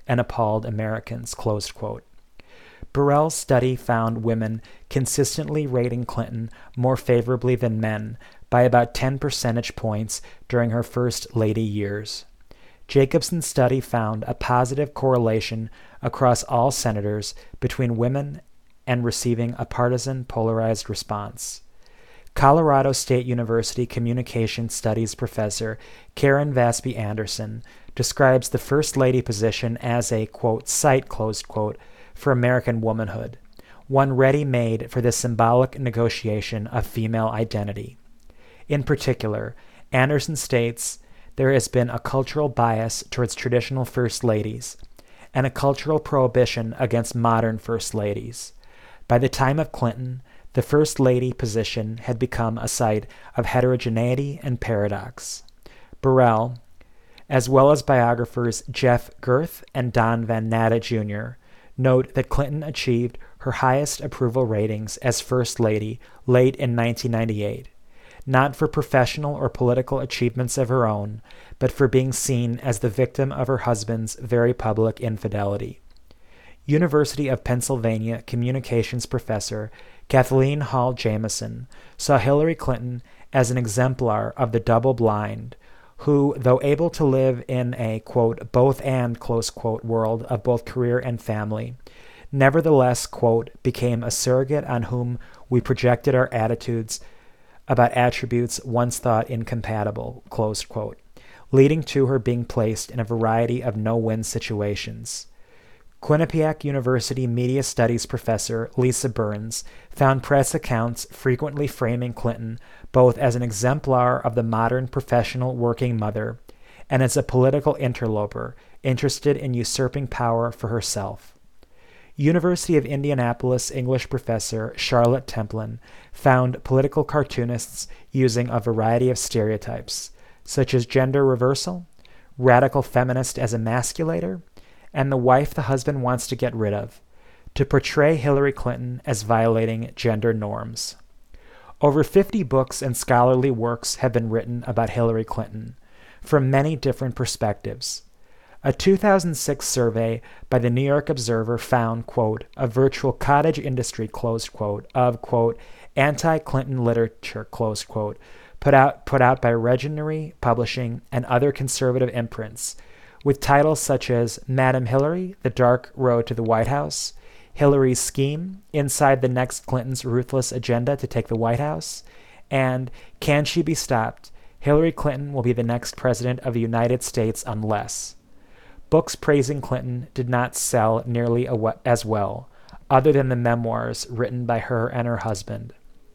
and appalled Americans, closed quote. Burrell's study found women consistently rating Clinton more favorably than men by about 10 percentage points during her first lady years. Jacobson's study found a positive correlation across all senators between women and receiving a partisan polarized response. Colorado State University Communication Studies professor Karen Vasby Anderson describes the First Lady position as a, quote, site, closed quote, for American womanhood, one ready-made for the symbolic negotiation of female identity. In particular, Anderson states there has been a cultural bias towards traditional first ladies and a cultural prohibition against modern first ladies. By the time of Clinton, the first lady position had become a site of heterogeneity and paradox. Burrell, as well as biographers Jeff Girth and Don Van Natta Jr., note that Clinton achieved her highest approval ratings as First Lady late in 1998, not for professional or political achievements of her own, but for being seen as the victim of her husband's very public infidelity. University of Pennsylvania communications professor Kathleen Hall Jamieson saw Hillary Clinton as an exemplar of the double-blind, who, though able to live in a, quote, both and, close quote, world of both career and family, nevertheless, quote, became a surrogate on whom we projected our attitudes about attributes once thought incompatible, close quote, leading to her being placed in a variety of no-win situations. Quinnipiac University Media Studies professor Lisa Burns found press accounts frequently framing Clinton both as an exemplar of the modern professional working mother and as a political interloper interested in usurping power for herself. University of Indianapolis English professor Charlotte Templin found political cartoonists using a variety of stereotypes, such as gender reversal, radical feminist as emasculator, and the wife the husband wants to get rid of, to portray Hillary Clinton as violating gender norms. Over 50 books and scholarly works have been written about Hillary Clinton, from many different perspectives. A 2006 survey by the New York Observer found, quote, a virtual cottage industry, closed quote, of, quote, anti-Clinton literature, closed quote, put out by Regenery Publishing and other conservative imprints, with titles such as Madam Hillary, The Dark Road to the White House, Hillary's Scheme, Inside the Next Clinton's Ruthless Agenda to Take the White House, and Can She Be Stopped? Hillary Clinton will be the next president of the United States unless. Books praising Clinton did not sell nearly as well, other than the memoirs written by her and her husband.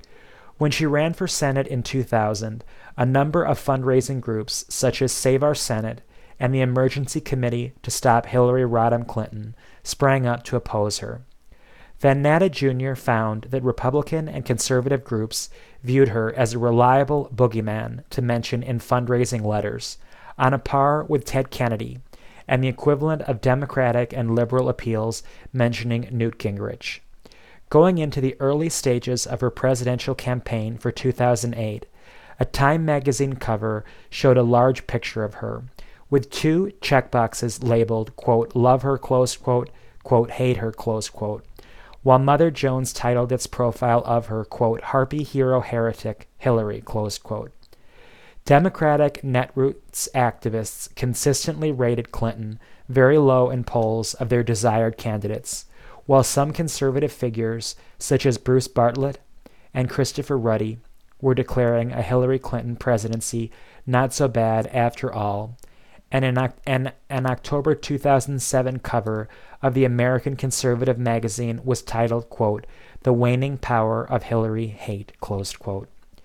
When she ran for Senate in 2000, a number of fundraising groups, such as Save Our Senate and the Emergency Committee to Stop Hillary Rodham Clinton, sprang up to oppose her. Van Natta Jr. found that Republican and conservative groups viewed her as a reliable boogeyman to mention in fundraising letters, on a par with Ted Kennedy, and the equivalent of Democratic and liberal appeals mentioning Newt Gingrich. Going into the early stages of her presidential campaign for 2008, a Time magazine cover showed a large picture of her, with two checkboxes labeled, quote, love her, close quote, hate her, close quote, while Mother Jones titled its profile of her, quote, harpy hero heretic Hillary, close quote. Democratic Netroots activists consistently rated Clinton very low in polls of their desired candidates, while some conservative figures, such as Bruce Bartlett and Christopher Ruddy, were declaring a Hillary Clinton presidency not so bad after all, and an October 2007 cover of the American Conservative magazine was titled, quote, The Waning Power of Hillary Hate, closed quote.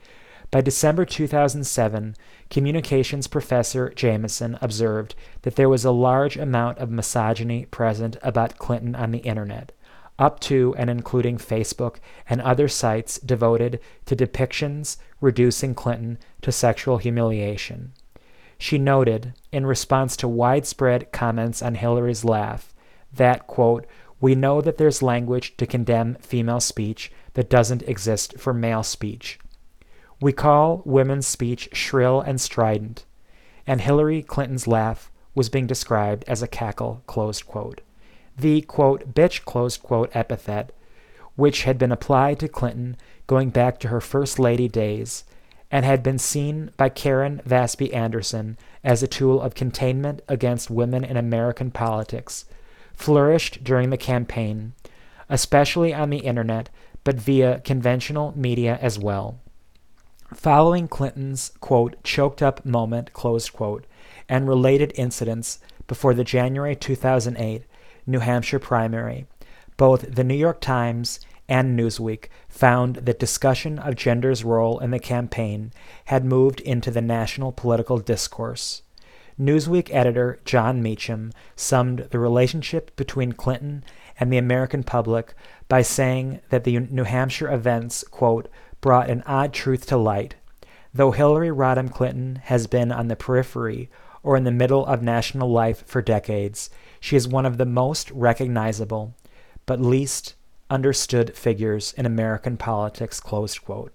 By December 2007, communications professor Jamieson observed that there was a large amount of misogyny present about Clinton on the internet, up to and including Facebook and other sites devoted to depictions reducing Clinton to sexual humiliation. She noted, in response to widespread comments on Hillary's laugh, that, quote, we know that there's language to condemn female speech that doesn't exist for male speech. We call women's speech shrill and strident, and Hillary Clinton's laugh was being described as a cackle, closed quote. The, quote, bitch, closed quote epithet, which had been applied to Clinton going back to her First Lady days, and had been seen by Karen Vasby Anderson as a tool of containment against women in American politics, flourished during the campaign, especially on the internet, but via conventional media as well. Following Clinton's, quote, choked up moment, closed quote, and related incidents before the January 2008 New Hampshire primary, both the New York Times and Newsweek found that discussion of gender's role in the campaign had moved into the national political discourse. Newsweek editor John Meacham summed the relationship between Clinton and the American public by saying that the New Hampshire events, quote, brought an odd truth to light. Though Hillary Rodham Clinton has been on the periphery or in the middle of national life for decades, she is one of the most recognizable but least understood figures in American politics, closed quote.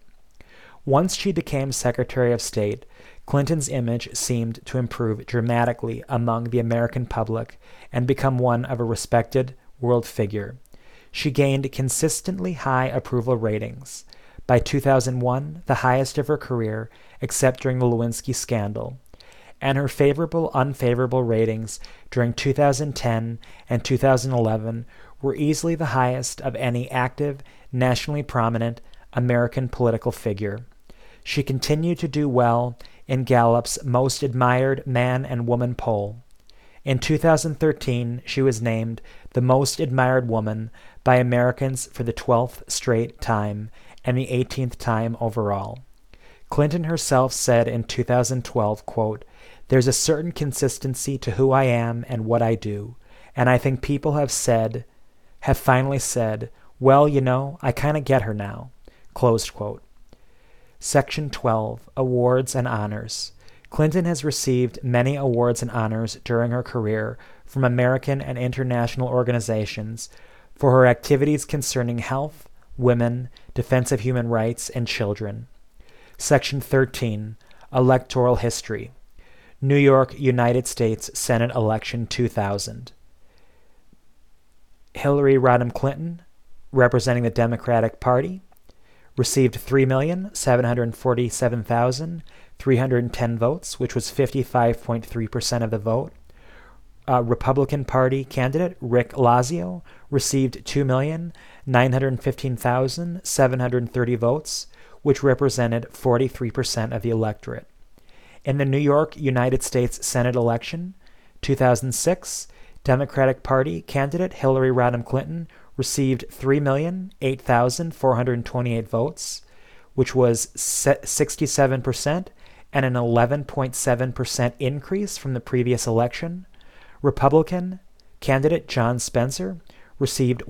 Once she became Secretary of State, Clinton's image seemed to improve dramatically among the American public and become one of a respected world figure. She gained consistently high approval ratings. By 2001, the highest of her career, except during the Lewinsky scandal, and her favorable-unfavorable ratings during 2010 and 2011 were easily the highest of any active, nationally prominent American political figure. She continued to do well in Gallup's Most Admired Man and Woman poll. In 2013, she was named the Most Admired Woman by Americans for the 12th straight time and the 18th time overall. Clinton herself said in 2012, quote, "There's a certain consistency to who I am and what I do, and I think people have finally said, well, you know, I kind of get her now," closed quote. Section 12, Awards and Honors. Clinton has received many awards and honors during her career from American and international organizations for her activities concerning health, women, defense of human rights, and children. Section 13, Electoral History. New York, United States Senate Election 2000. Hillary Rodham Clinton, representing the Democratic Party, received 3,747,310 votes, which was 55.3% of the vote. Republican Party candidate Rick Lazio received 2,915,730 votes, which represented 43% of the electorate. In the New York United States Senate election, 2006, Democratic Party candidate Hillary Rodham Clinton received 3,008,428 votes, which was 67% and an 11.7% increase from the previous election. Republican candidate John Spencer received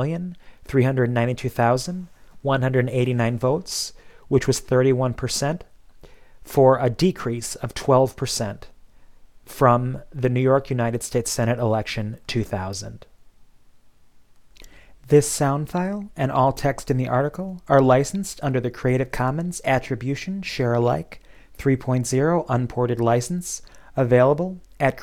1,392,189 votes, which was 31%, for a decrease of 12% from the New York United States Senate election 2000. This sound file and all text in the article are licensed under the Creative Commons Attribution Share Alike 3.0 Unported License, available at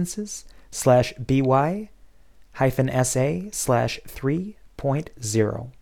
creativecommons.org/licenses/by-sa/3.0.